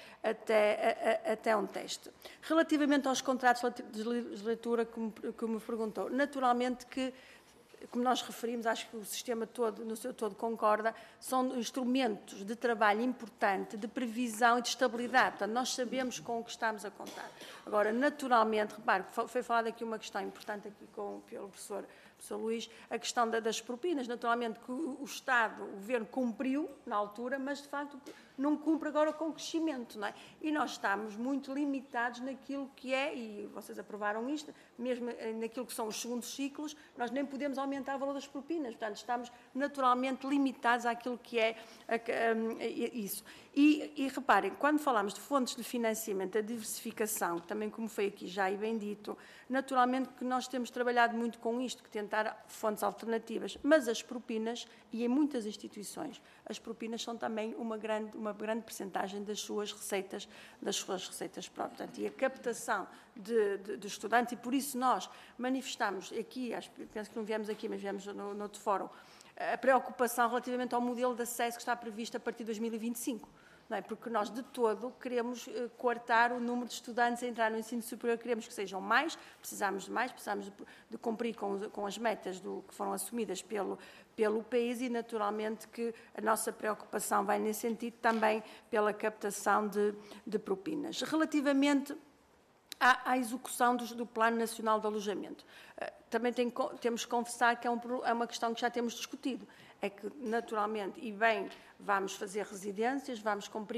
até, a, a, até um teste. Relativamente aos contratos de legislatura, como, como me perguntou, naturalmente que, como nós referimos, acho que o sistema todo, no seu todo, concorda, são instrumentos de trabalho importante, de previsão e de estabilidade. Portanto, nós sabemos com o que estamos a contar. Agora, naturalmente, repare, foi falada aqui uma questão importante aqui com, pelo professor, professor Luís, a questão da, das propinas. Naturalmente que o, o Estado, o Governo cumpriu na altura, mas, de facto, não cumpre agora com o crescimento, não é? E nós estamos muito limitados naquilo que é, e vocês aprovaram isto, mesmo naquilo que são os segundos ciclos, nós nem podemos aumentar o valor das propinas, portanto, estamos naturalmente limitados àquilo que é a, a, a, isso. E, e reparem, quando falamos de fontes de financiamento, a diversificação, também como foi aqui já e bem dito, naturalmente que nós temos trabalhado muito com isto, que tentar fontes alternativas, mas as propinas, e em muitas instituições, as propinas são também uma grande, uma grande percentagem das suas receitas, das suas receitas próprias. Portanto, e a captação de, de, de estudantes, e por isso nós manifestamos aqui, acho, penso que não viemos aqui, mas viemos no, no outro fórum, a preocupação relativamente ao modelo de acesso que está previsto a partir de dois mil e vinte e cinco. Não é? Porque nós, de todo, queremos uh, coartar o número de estudantes a entrar no ensino superior, queremos que sejam mais, precisamos de mais, precisamos de, de cumprir com, com as metas do, que foram assumidas pelo, pelo país e, naturalmente, que a nossa preocupação vai nesse sentido também pela captação de, de propinas. Relativamente à, à execução do, do Plano Nacional de Alojamento, uh, também tem, temos que confessar que é, um, é uma questão que já temos discutido. É que, naturalmente, e bem, vamos fazer residências, vamos cumprir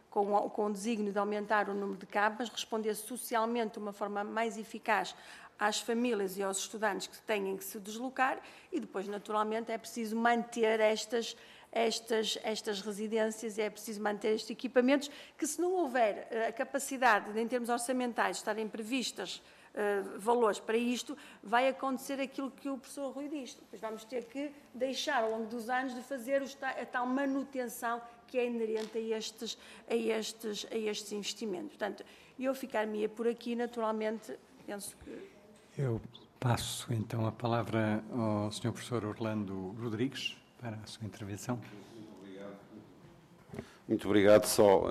com o, com o desígnio de aumentar o número de cabas, responder socialmente de uma forma mais eficaz às famílias e aos estudantes que têm que se deslocar, e depois, naturalmente, é preciso manter estas, estas, estas residências, é preciso manter estes equipamentos, que se não houver a capacidade, de, em termos orçamentais, estarem previstas uh, valores para isto, vai acontecer aquilo que o professor Rui diz. Depois vamos ter que deixar, ao longo dos anos, de fazer os, a tal manutenção que é inerente a estes, a estes, a estes investimentos. Portanto, eu ficar-me por aqui, naturalmente, penso que... Eu passo, então, a palavra ao senhor professor Orlando Rodrigues para a sua intervenção. Muito obrigado. Muito obrigado. Só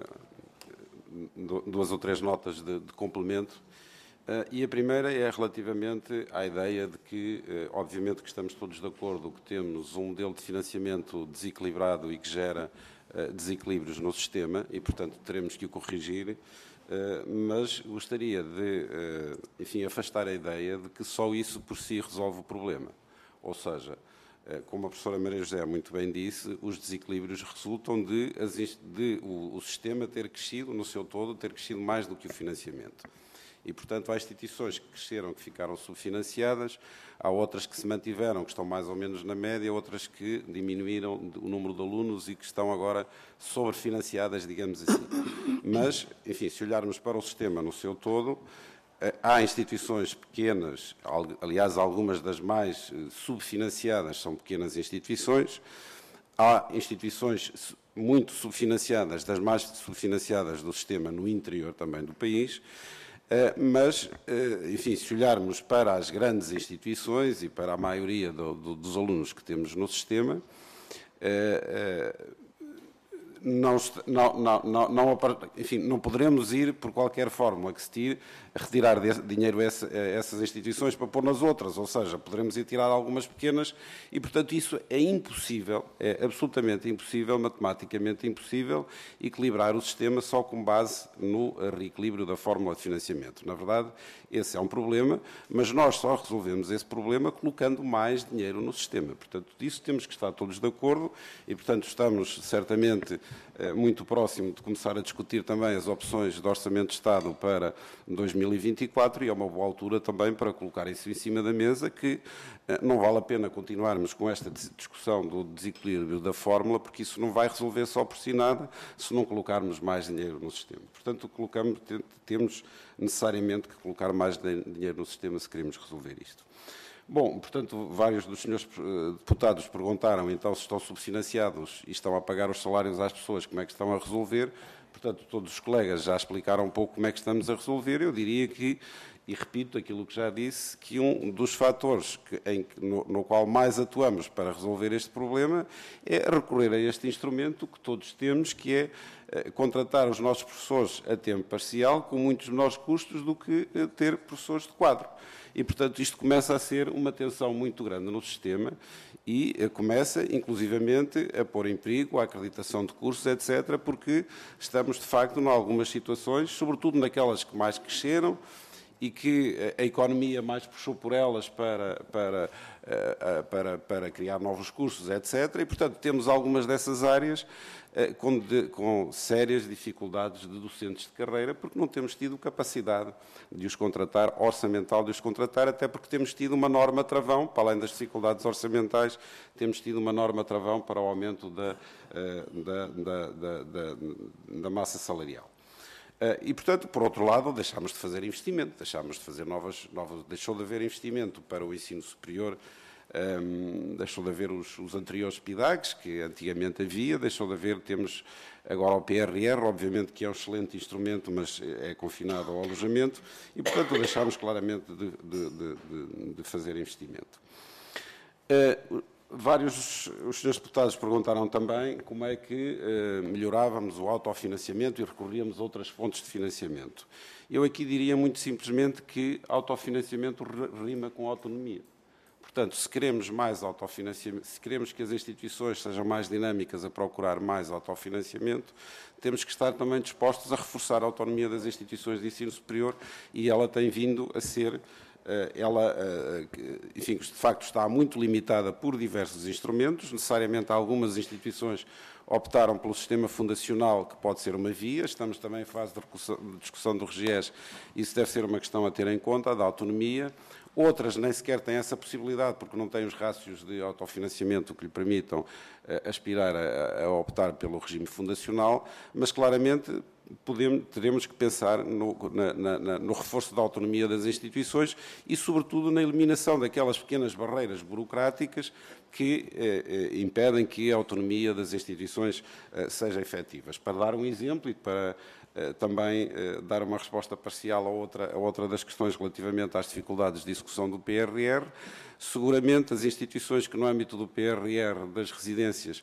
uh, duas ou três notas de, de complemento. Uh, e a primeira é relativamente à ideia de que, uh, obviamente, que estamos todos de acordo que temos um modelo de financiamento desequilibrado e que gera uh, desequilíbrios no sistema e, portanto, teremos que o corrigir. Uh, mas gostaria de, uh, enfim, afastar a ideia de que só isso por si resolve o problema. Ou seja, uh, como a professora Maria José muito bem disse, os desequilíbrios resultam de, de o, o sistema ter crescido no seu todo, ter crescido mais do que o financiamento. E, portanto, há instituições que cresceram, que ficaram subfinanciadas, há outras que se mantiveram, que estão mais ou menos na média, outras que diminuíram o número de alunos e que estão agora sobrefinanciadas, digamos assim. Mas, enfim, se olharmos para o sistema no seu todo, há instituições pequenas, aliás, algumas das mais subfinanciadas são pequenas instituições, há instituições muito subfinanciadas, das mais subfinanciadas do sistema no interior também do país. Uh, mas, uh, enfim, se olharmos para as grandes instituições e para a maioria do, do, dos alunos que temos no sistema, uh, uh, não, não, não, não, enfim, não poderemos ir, por qualquer forma que se tire, retirar de, dinheiro a essa, a essas instituições para pôr nas outras, ou seja, poderemos ir tirar algumas pequenas e, portanto, isso é impossível, é absolutamente impossível, matematicamente impossível, equilibrar o sistema só com base no reequilíbrio da fórmula de financiamento. Na verdade, esse é um problema, mas nós só resolvemos esse problema colocando mais dinheiro no sistema. Portanto, disso temos que estar todos de acordo e, portanto, estamos certamente muito próximo de começar a discutir também as opções de Orçamento de Estado para dois mil e vinte e quatro e é uma boa altura também para colocar isso em cima da mesa, que não vale a pena continuarmos com esta discussão do desequilíbrio da fórmula, porque isso não vai resolver só por si nada se não colocarmos mais dinheiro no sistema. Portanto, colocamos, temos necessariamente que colocar mais dinheiro no sistema se queremos resolver isto. Bom, portanto, vários dos senhores deputados perguntaram então se estão subfinanciados e estão a pagar os salários às pessoas, como é que estão a resolver. Portanto, todos os colegas já explicaram um pouco como é que estamos a resolver. Eu diria que, e repito aquilo que já disse, que um dos fatores que, em, no, no qual mais atuamos para resolver este problema é recorrer a este instrumento que todos temos, que é eh, contratar os nossos professores a tempo parcial com muitos menores custos do que eh, ter professores de quadro. E, portanto, isto começa a ser uma tensão muito grande no sistema e eh, começa, inclusivamente, a pôr em perigo a acreditação de cursos, etcétera, porque estamos, de facto, em algumas situações, sobretudo naquelas que mais cresceram, e que a economia mais puxou por elas para, para, para, para criar novos cursos, etcétera. E, portanto, temos algumas dessas áreas com, de, com sérias dificuldades de docentes de carreira, porque não temos tido capacidade de os contratar, orçamental de os contratar, até porque temos tido uma norma travão, para além das dificuldades orçamentais, temos tido uma norma travão para o aumento da, da, da, da, da, da massa salarial. E, portanto, por outro lado, deixámos de fazer investimento, deixámos de fazer novas, novas deixou de haver investimento para o ensino superior, um, deixou de haver os, os anteriores P I D A Gs, que antigamente havia, deixou de haver, temos agora o P R R, obviamente que é um excelente instrumento, mas é confinado ao alojamento, e, portanto, deixámos claramente de, de, de, de fazer investimento. Uh, Vários os senhores deputados perguntaram também como é que eh, melhorávamos o autofinanciamento e recorríamos a outras fontes de financiamento. Eu aqui diria muito simplesmente que autofinanciamento rima com autonomia. Portanto, se queremos mais autofinanciamento, se queremos que as instituições sejam mais dinâmicas a procurar mais autofinanciamento, temos que estar também dispostos a reforçar a autonomia das instituições de ensino superior e ela tem vindo a ser ela, enfim, de facto está muito limitada por diversos instrumentos. Necessariamente algumas instituições optaram pelo sistema fundacional, que pode ser uma via. Estamos também em fase de discussão do RGES, isso deve ser uma questão a ter em conta, da autonomia. Outras nem sequer têm essa possibilidade, porque não têm os rácios de autofinanciamento que lhe permitam aspirar a, a optar pelo regime fundacional, mas claramente podemos, teremos que pensar no, na, na, no reforço da autonomia das instituições e, sobretudo, na eliminação daquelas pequenas barreiras burocráticas que eh, impedem que a autonomia das instituições eh, seja efetiva. Para dar um exemplo e para eh, também eh, dar uma resposta parcial a outra, a outra das questões relativamente às dificuldades de execução do P R R, seguramente as instituições que no âmbito do P R R das residências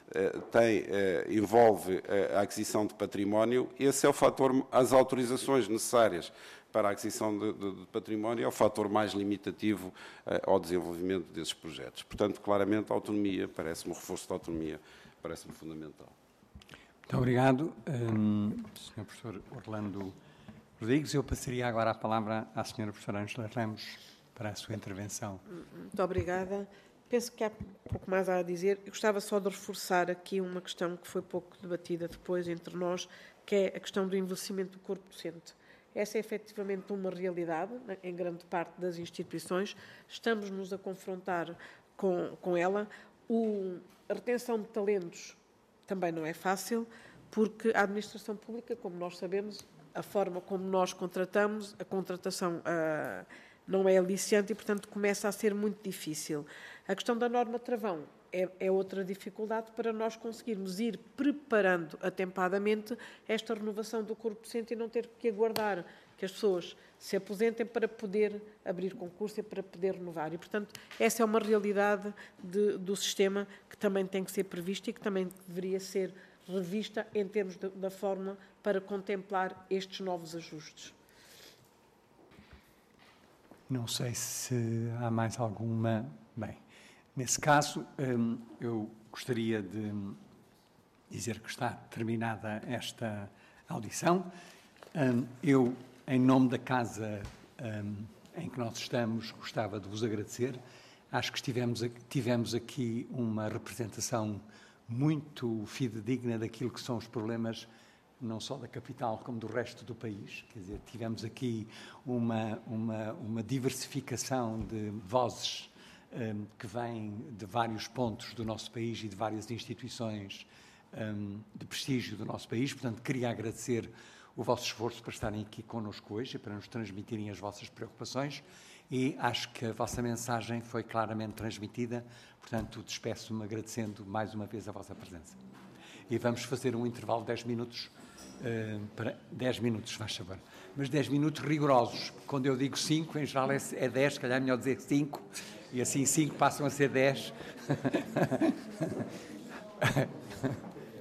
Tem, envolve a aquisição de património, esse é o fator, as autorizações necessárias para a aquisição de, de, de património é o fator mais limitativo ao desenvolvimento desses projetos. Portanto, claramente, a autonomia, parece-me, o reforço da autonomia, parece-me fundamental. Muito obrigado, um, senhor Professor Orlando Rodrigues. Eu passaria agora a palavra à senhora Professora Ângela Ramos para a sua intervenção. Muito obrigada. Penso que há pouco mais a dizer. Eu gostava só de reforçar aqui uma questão que foi pouco debatida depois entre nós, que é a questão do envelhecimento do corpo docente. Essa é efetivamente uma realidade em grande parte das instituições. Estamos-nos a confrontar com, com ela. O, a retenção de talentos também não é fácil, porque a administração pública, como nós sabemos, a forma como nós contratamos, a contratação a, não é aliciante e, portanto, começa a ser muito difícil. A questão da norma travão é, é outra dificuldade para nós conseguirmos ir preparando atempadamente esta renovação do corpo docente e não ter que aguardar que as pessoas se aposentem para poder abrir concurso e para poder renovar. E, portanto, essa é uma realidade de, do sistema que também tem que ser prevista e que também deveria ser revista em termos de, da forma para contemplar estes novos ajustes. Não sei se há mais alguma... Bem, nesse caso, eu gostaria de dizer que está terminada esta audição. Eu, em nome da casa em que nós estamos, gostava de vos agradecer. Acho que tivemos, tivemos aqui uma representação muito fidedigna daquilo que são os problemas não só da capital, como do resto do país. Quer dizer, tivemos aqui uma, uma, uma diversificação de vozes um, que vêm de vários pontos do nosso país e de várias instituições um, de prestígio do nosso país. Portanto, queria agradecer o vosso esforço para estarem aqui connosco hoje e para nos transmitirem as vossas preocupações e acho que a vossa mensagem foi claramente transmitida. Portanto, despeço-me agradecendo mais uma vez a vossa presença. E vamos fazer um intervalo de dez minutos, uh, para dez minutos, faz favor. Mas dez minutos rigorosos. Quando eu digo cinco, em geral é, é dez, se calhar é melhor dizer cinco, e assim cinco passam a ser dez.